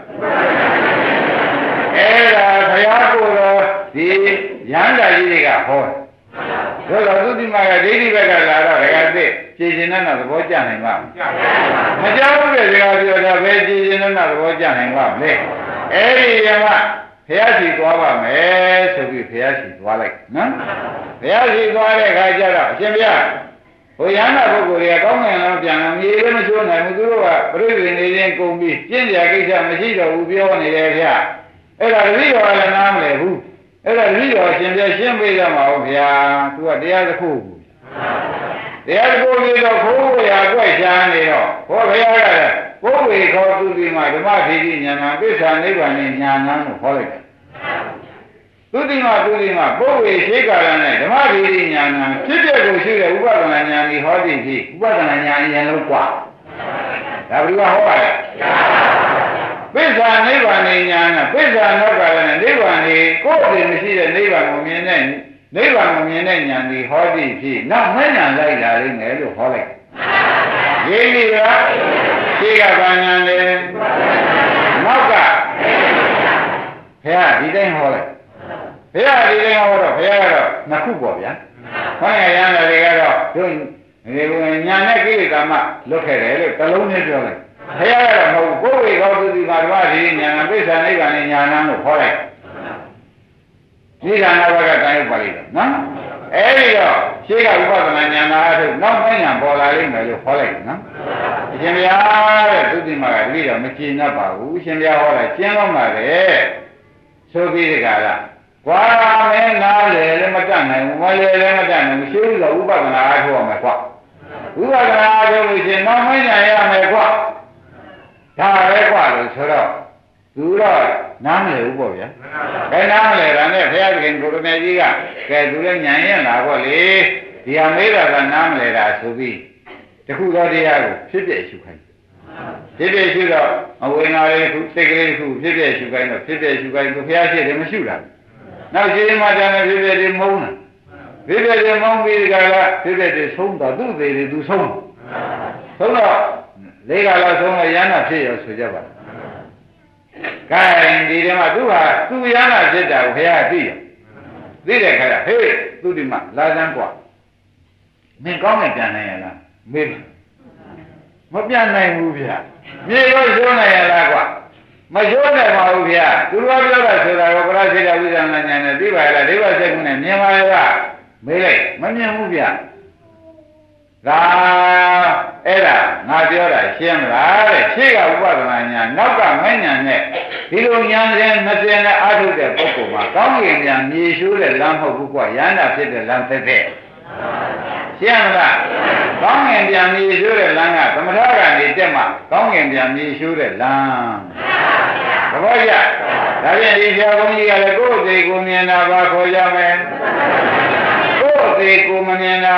အဲ့ဒါဘုရားကိုယ်တော်ဒီရဟန္တာကြီးတွေကဟောတယ်တို့တော့သူဒီမှာကဒိဋ္ဌိဘက်ကလာတော့ဒကာသိဖြည့်ခြင်းနဲ့သဘောကျနိုင်ပါမကြောက်ဘူးတဲ့စကားပြောတာပဲဖြည့်ခြင်းနဲ့သဘောကျနိုင်ပါမလဲအဲ့ဒီကဘုရားရှိသွားပါမယ်ဆိုပြီးဘုရားရှိသွားလိုက်နော်ဘုရားရှိသွားတဲ့အခါကျတော့အရှင်ဘုရားဘဟိုရဟန္တာပုဂ္ဂိုလ်တွေကကောင်းငင်တော့ပြန်လာမြေလည်းမချိုးနိုင်ဘူးသူတို့ကပြိဋိနေရင်ကုန်ပြီးကျင့်ကြကိစ္စမရှိတော့ဘူးပြောနေတယ်ဗျအဲ့ဒါတတိတော်လည်းနားမလဲဘူးအဲ့ဒါတတိတော်ရှင်ပြရှင်းပေးကြမှာဟုတ်ဗျာသူကတရားတစ်ခုတရားတစ်ခုပြီးတော့ခိုးရကြွက်ရှားနေတော့ဟောဘုရားကလည်းဘုဝေခေါ်သူဒီမှာဓမ္မသီတိဉာဏ်ပိဋကနိဗ္ဗာန်ဉာဏ်ကိုဟောလိုက်တယ်သူတိမသူတိမဘုဝေရှိကာရနဲ့ဓမ္မသီတိဉာဏ်ဖြစ်တဲ့ကိုရှိတဲ့ဥပဒနာဉာဏ်ဒီဟောသည်ဖြစ်ဥပဒနာဉာဏ်အရင်လို့กว่าဒါဘယ်လိုဟောပါလဲပိဿာနိဗ္ဗာန်ဉာဏ်ကပိဿာနောကာရနဲ့နိဗ္ဗာန်ကိုကိုယ်တည်းမရှိတဲ့နိဗ္ဗာန်ကိုမြင်တဲ့နိဗ္ဗာန်ကိုမြင်တဲ့ဉာဏ်ဒီဟောသည်ဖြစ်နောက်မဲ့ဉာဏ်လိုက်လာလိမ့်မယ်လို့ဟောလိုက်ရေးပြီလားရှိကဘာဉာဏ်လဲနောက်ကဘုရားဒီတိုင်းဟောလိုက်ဘုရားဒီတိုင်းဟောတော့ဘုရားကတော့နှစ်ခုပေါ့ဗျာခေါင်းရရမ်းတွေကတော့တို့ဒီညာနဲ့ကိလေသာမှလွတ်ခဲ့တယ်လို့တလုံးနဲ့ပြောလိုက်ဘုရားကတော့မဟုတ်ဘူးကိုယ်ဝေကောသူဒီမှာဓမ္မဒီညာနာပိဿာနိဗ္ဗာန်ညာနာလို့ဟောလိုက်ဒီကံဘက်ကတန်ရုပ်ပါလိမ့်တယ်နော်အဲဒီတော့ရှေးကဥပဒနာညာနာအထုနောက်မညာပေါ်လာလိမ့်မယ်လို့ဟောလိုက်နော်အရှင်ဘုရားတဲ့သူဒီမှာကတတိတော့မကျင်တတ်ပါဘူးအရှင်ဘုရားဟောလိုက်ကျင်းတော့မှာလေဆိုပြီးဒီကလာကွာမင်းနားလေလည်းမတတ်နိုင်ဘူးမလေလည်းမတတ်နိုင်ဘူးရှိလို့ဥပဒနာအထုအောင်မယ်ကွာဥပဒနာအထုလို့ရှင်နောက်မညာရမယ်ကွာဒါပဲကွာလို့ဆိုတော့သူတော့နားမလဲဘူးပေါ့ဗျာဘယ်နားမလဲဒါနဲ့ဘုရားသခင်ကိုရမေကြီးကကဲသူလည်းညံရင်လာပေါ့လေဒီဟာမေးတာကနားမလဲတာဆိုပြီးတခုသောတရားကိုဖြစ်ပြရှုခိုင်းဖြစ်ပြရှုတော့အဝိညာဉ်လေးခုစိတ်ကလေးတစ်ခုဖြစ်ပြရှုခိုင်းတော့ဖြစ်ပြရှုခိုင်းသူဘုရားရှိတယ်မရှုတာနောက်ရှင်မတန်တဲ့ဖြစ်ပြတွေမုန်းတာဖြစ်ပြတွေမုန်းပြီးကြလားဖြစ်ပြတွေဆုံးတော့သူ့သေးတွေသူဆုံးဆုံးတော့လေးကလာဆုံးတော့ရဟနာဖြစ်ရောဆိုကြပါကဲဒီထဲမှာသူဟာသူရဟနာဖြစ်တာကိုဘုရားသိတယ်သိတဲ့ခါကျဟေးသူဒီမှာလာစမ်းกว่าမင်းကောင်းတယ်ပြန်နိုင်ရလားမေးမပြန်နိုင်ဘူးဗျာမြေရောရှုံးနိုင်ရလားကွာမရှုံးနိုင်ပါဘူးဗျာသူတော်ပြောတာဆိုတာကပရစိတဝိသနာဉာဏ်နဲ့သိပါရဲ့လားဒိဗ္ဗစက္ကုနဲ့မြင်ပါရဲ့လားမေးလိုက်မမြင်ဘူးဗျာဒါအဲ့ဒါငါပြောတာရှင်းမလားတဲ့ရှေ့ကဥပဒနာညာနောက်ကမဲ့ညာနဲ့ဒီလိုညာစဉ်မစင်နဲ့အာထုတဲ့ပုဂ္ဂိုလ်မှာကောင်းကင်ညာမြေရှိုးတဲ့လမ်းမဟုတ်ဘူးကွာရဟန္တာဖြစ်တဲ့လမ်းသက်သက်ရှင်းမလားကောင်းကင်ပြန်မြေရှိုးတဲ့လမ်းကသမထကနေတက်မှကောင်းကင်ပြန်မြေရှိုးတဲ့လမ်းသဘောကျဒါဖြင့်ဒီဆရာဘုန်းကြီးကလည်းကိုယ်စိတ်ကိုမြင်တာပါခေါ်ကြမယ်ကိုယ်စိတ်ကိုမမြင်တာ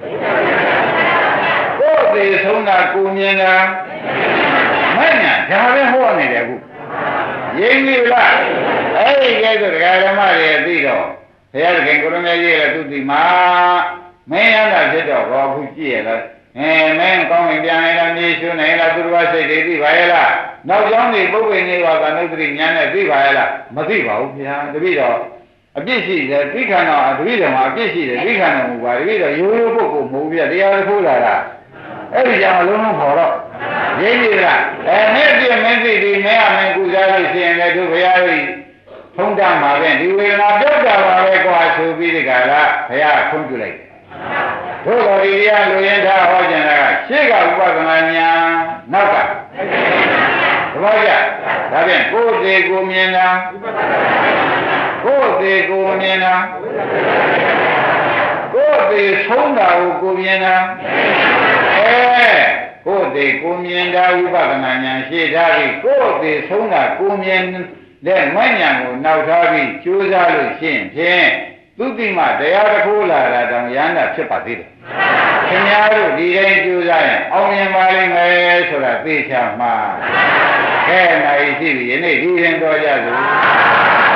ကိုယ်သေးဆုံးတာကိုမြင်တာမဲ့ညာဒါပဲဟောနေတယ်ခုရင်းပြီလားအဲ့ဒီကဲဆိုဒကာဓမ္မတွေသိတော့ဘုရားသခင်ကိုရမေကြီးရဲ့သူဒီမှာမင်းရတာဖြစ်တော့ဘောခုကြည့်ရလားအဲမင်းကောင်းရင်ပြန်လိုက်လားမြေရှုနိုင်လားသူတော်စိတ်တွေသိပါရဲ့လားနောက်ကြောင်းနေပုဂ္ဂိုလ်နေပါကနုဒ္ဓရိညာနဲ့သိပါရဲ့လားမသိပါဘူးဗျာတပည့်တော်အပြစ်ရှိတယ်သိခန္ဓာတပည့်တော်မှာအပြစ်ရှိတယ်သိခန္ဓာမူပါတပည့်တော်ရိုးရိုးပုဂ္ဂိုလ်မဟုတ်ဗျာတရားတစ်ခုလာတာအဲ့ဒီကြောင့်လုံးလုံးခေါ်တော့ရင်းပြီလားအဲနဲ့ပြင်းမင်းသိဒီမဲအမင်းကုစားလို့ရှိရင်လည်းသူဘုရားကြီးထုံးတမ်းပါပဲဒီဝေဒနာပြုတ်တာပါပဲကွာဆိုပြီးဒီကလာဘုရားခွင့်ပြုလိုက်တို့တော်ဒီတရားလူရင်ထားဟောကြတာကရှေ့ကဥပဒနာညာနောက်ကသဘောကျဒါဖြင့်ကိုယ်သေးကိုမြင်တာကိုယ်သေးကိုမြင်တာကိုယ်သေးဆုံးတာကိုကိုမြင်တာအဲကိုယ်သေးကိုမြင်တာဝိပဿနာဉာဏ်ရှိထားပြီးကိုယ်သေးဆုံးတာကိုမြင်တဲ့မဉဏ်ကိုနောက်ထားပြီးကြိုးစားလို့ရှိရင်ဖြင့်သူတိမတရားတစ်ခုလာတာတောင်ရဟန္တာဖြစ်ပါသေးတယ်ခင်ဗျားတို့ဒီတိုင်းကြိုးစားရင်အောင်မြင်ပါလိမ့်မယ်ဆိုတာသိချာမှာကဲနိုင်ရှိပြီယနေ့ဒီရင်တော်ကြစို့